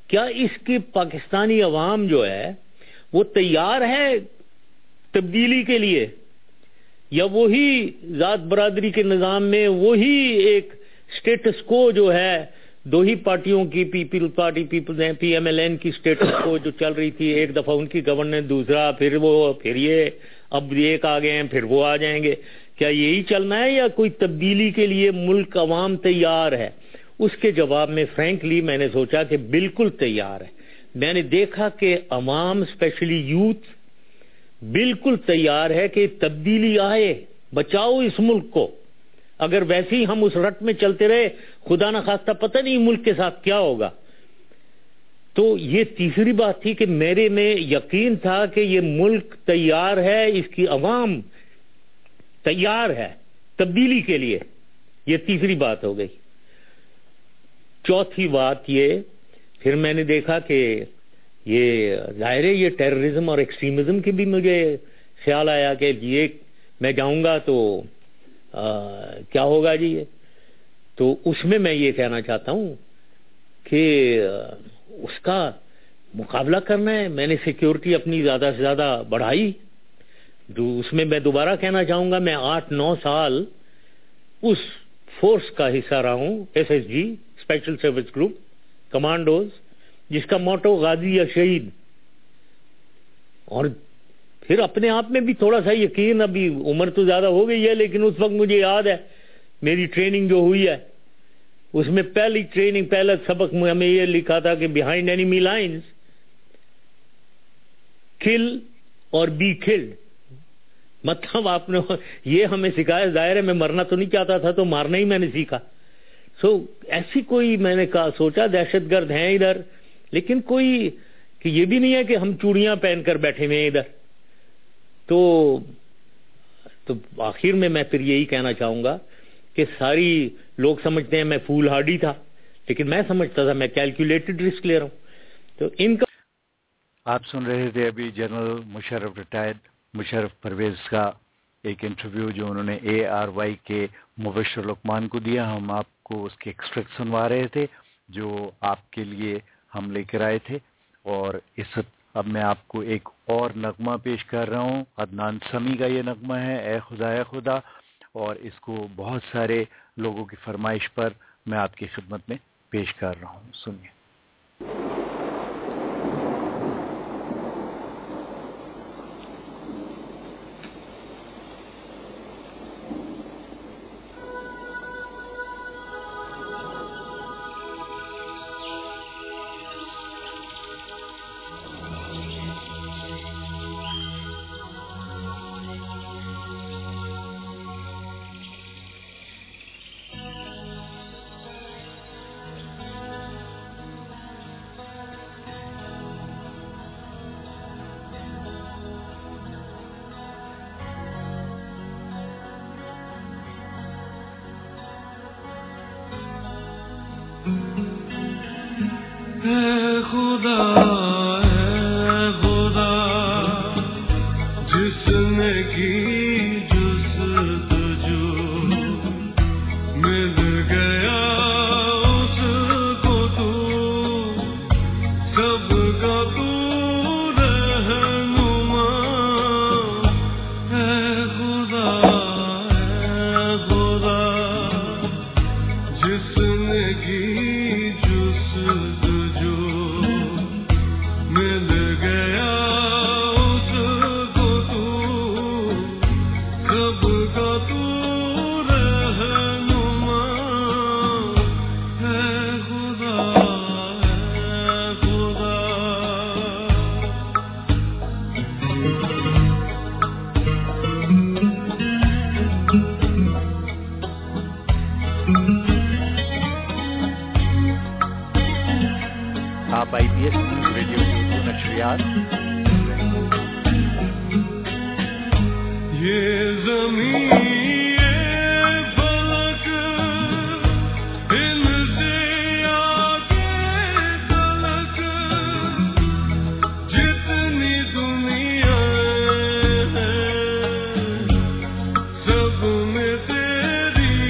کیا اس کی پاکستانی عوام جو ہے وہ تیار ہے تبدیلی کے لیے، یا وہی ذات برادری کے نظام میں وہی ایک سٹیٹس کو جو ہے دو ہی پارٹیوں کی، پیپل پارٹی پیپل پی ایم ایل این کی سٹیٹس کو جو چل رہی تھی، ایک دفعہ ان کی گورننس، دوسرا پھر وہ پھر یہ اب ایک آ گئے ہیں پھر وہ آ جائیں گے، کیا یہی چلنا ہے یا کوئی تبدیلی کے لیے ملک عوام تیار ہے؟ اس کے جواب میں فرینکلی میں نے سوچا کہ بالکل تیار ہے. میں نے دیکھا کہ عوام اسپیشلی یوتھ بالکل تیار ہے کہ تبدیلی آئے، بچاؤ اس ملک کو. اگر ویسے ہی ہم اس رٹ میں چلتے رہے خدا نہ خواستہ پتہ نہیں ملک کے ساتھ کیا ہوگا. تو یہ تیسری بات تھی کہ میرے میں یقین تھا کہ یہ ملک تیار ہے، اس کی عوام تیار ہے تبدیلی کے لیے. یہ تیسری بات ہو گئی. چوتھی بات یہ پھر میں نے دیکھا کہ یہ ظاہر ہے یہ ٹیررزم اور ایکسٹریمزم کی بھی مجھے خیال آیا کہ یہ میں جاؤں گا تو آ, کیا ہوگا جی. یہ تو اس میں میں یہ کہنا چاہتا ہوں کہ اس کا مقابلہ کرنا ہے. میں نے سیکیورٹی اپنی زیادہ سے زیادہ بڑھائی. جو اس میں میں دوبارہ کہنا چاہوں گا میں آٹھ نو سال اس فورس کا حصہ رہا ہوں، S S G special service group commandos, جس کا موٹو غازی یا شہید. اور پھر اپنے آپ میں بھی تھوڑا سا یقین، ابھی عمر تو زیادہ ہو گئی ہے لیکن اس وقت مجھے یاد ہے میری ٹریننگ جو ہوئی ہے اس میں پہلی ٹریننگ پہلا سبق ہمیں یہ لکھا تھا کہ بیہائنڈ اینیمی لائنز کل اور بی کلڈ. مطلب آپ نے یہ ہمیں سکھایا. ظاہر ہے میں مرنا تو نہیں چاہتا تھا تو مارنا ہی میں نے سیکھا. سو so, ایسی کوئی میں نے کہا سوچا دہشت گرد ہیں ادھر، لیکن کوئی کہ یہ بھی نہیں ہے کہ ہم چوڑیاں پہن کر بیٹھے ہوئے ہیں ادھر. تو تو آخر میں میں پھر یہی کہنا چاہوں گا کہ ساری لوگ سمجھتے ہیں میں فول ہارڈی تھا، لیکن میں سمجھتا تھا میں کیلکولیٹڈ رسک لے رہا ہوں. تو ان کا آپ سن رہے تھے ابھی جنرل مشرف ریٹائرڈ مشرف پرویز کا ایک انٹرویو جو انہوں نے اے آر وائی کے مبشر لقمان کو دیا. ہم آپ کو اس کے ایکسٹریکٹ سنوا رہے تھے جو آپ کے لیے ہم لے کر آئے تھے. اور اس اب میں آپ کو ایک اور نغمہ پیش کر رہا ہوں. عدنان سمیع کا یہ نغمہ ہے اے خدا اے خدا، اور اس کو بہت سارے لوگوں کی فرمائش پر میں آپ کی خدمت میں پیش کر رہا ہوں. سنیے.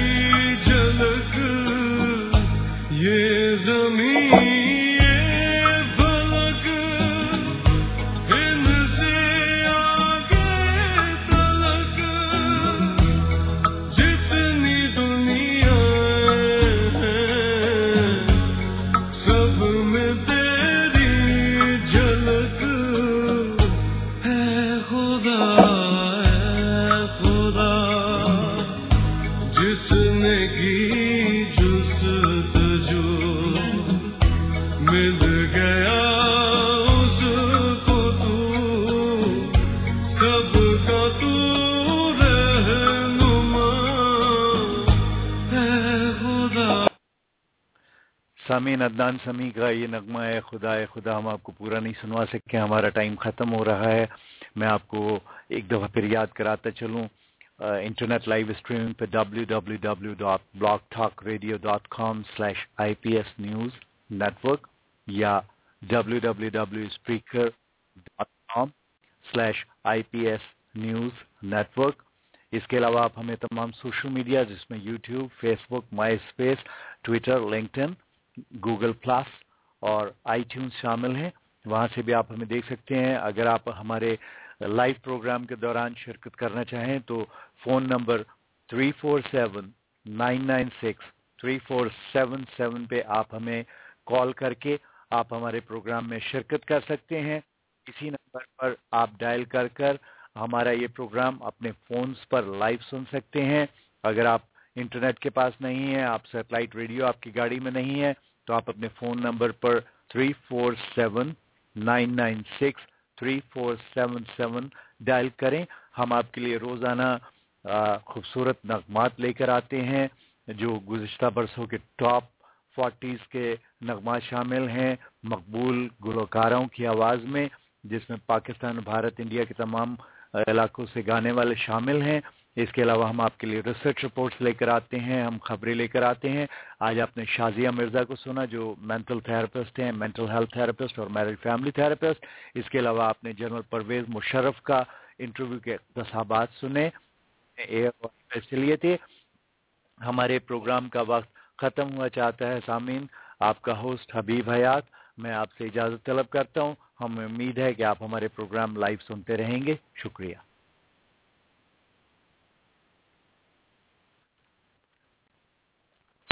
یہ زمین सामीन अदनान समी का ये नगमा है खुदा है खुदा, हम आपको पूरा नहीं सुनवा सके, हमारा टाइम ख़त्म हो रहा है. मैं आपको एक दफ़ा फिर याद कराता चलूँ, इंटरनेट लाइव स्ट्रीमिंग पे W W W dot blog talk radio dot com slash I P S news network या W W W speaker dot com slash I P S news network. इसके अलावा आप हमें तमाम सोशल मीडिया जिसमें YouTube, Facebook, MySpace, Twitter, LinkedIn, Google plus और iTunes शामिल हैं, वहाँ से भी आप हमें देख सकते हैं. अगर आप हमारे लाइव प्रोग्राम के दौरान शिरकत करना चाहें तो phone number three four seven nine nine six three four seven seven पे आप हमें कॉल करके आप हमारे प्रोग्राम में शिरकत कर सकते हैं. इसी नंबर पर आप डायल कर कर हमारा ये प्रोग्राम अपने फ़ोन्स पर लाइव सुन सकते हैं. अगर आप इंटरनेट के पास नहीं है, आप सैटेलाइट रेडियो आपकी गाड़ी में नहीं है, तो आप अपने फ़ोन नंबर पर three four seven nine nine six three four seven seven dial करें. हम आपके लिए रोज़ाना खूबसूरत नगमात लेकर आते हैं जो गुज़िश्ता बरसों के टॉप फोर्टीज़ के नगमात शामिल हैं मकबूल गुलकारों की आवाज़ में, जिसमें पाकिस्तान, भारत, इंडिया के तमाम इलाकों से गाने वाले शामिल हैं. इसके अलावा हम आपके लिए रिसर्च रिपोर्ट्स लेकर आते हैं, हम खबरें लेकर आते हैं. आज आपने शाजिया मिर्ज़ा को सुना जो मेंटल थेरेपिस्ट हैं, मेंटल हेल्थ थेरेपिस्ट और मैरिज फैमिली थेरेपिस्ट. इसके अलावा आपने जनरल परवेज़ मुशर्रफ का इंटरव्यू के इक़्तिसाबात सुने, एयर से लिए थे. हमारे प्रोग्राम का वक्त ख़त्म हुआ चाहता है. सामीन, आपका होस्ट हबीब हयात, मैं आपसे इजाज़त तलब करता हूँ. हमें उम्मीद है कि आप हमारे प्रोग्राम लाइव सुनते रहेंगे. शुक्रिया.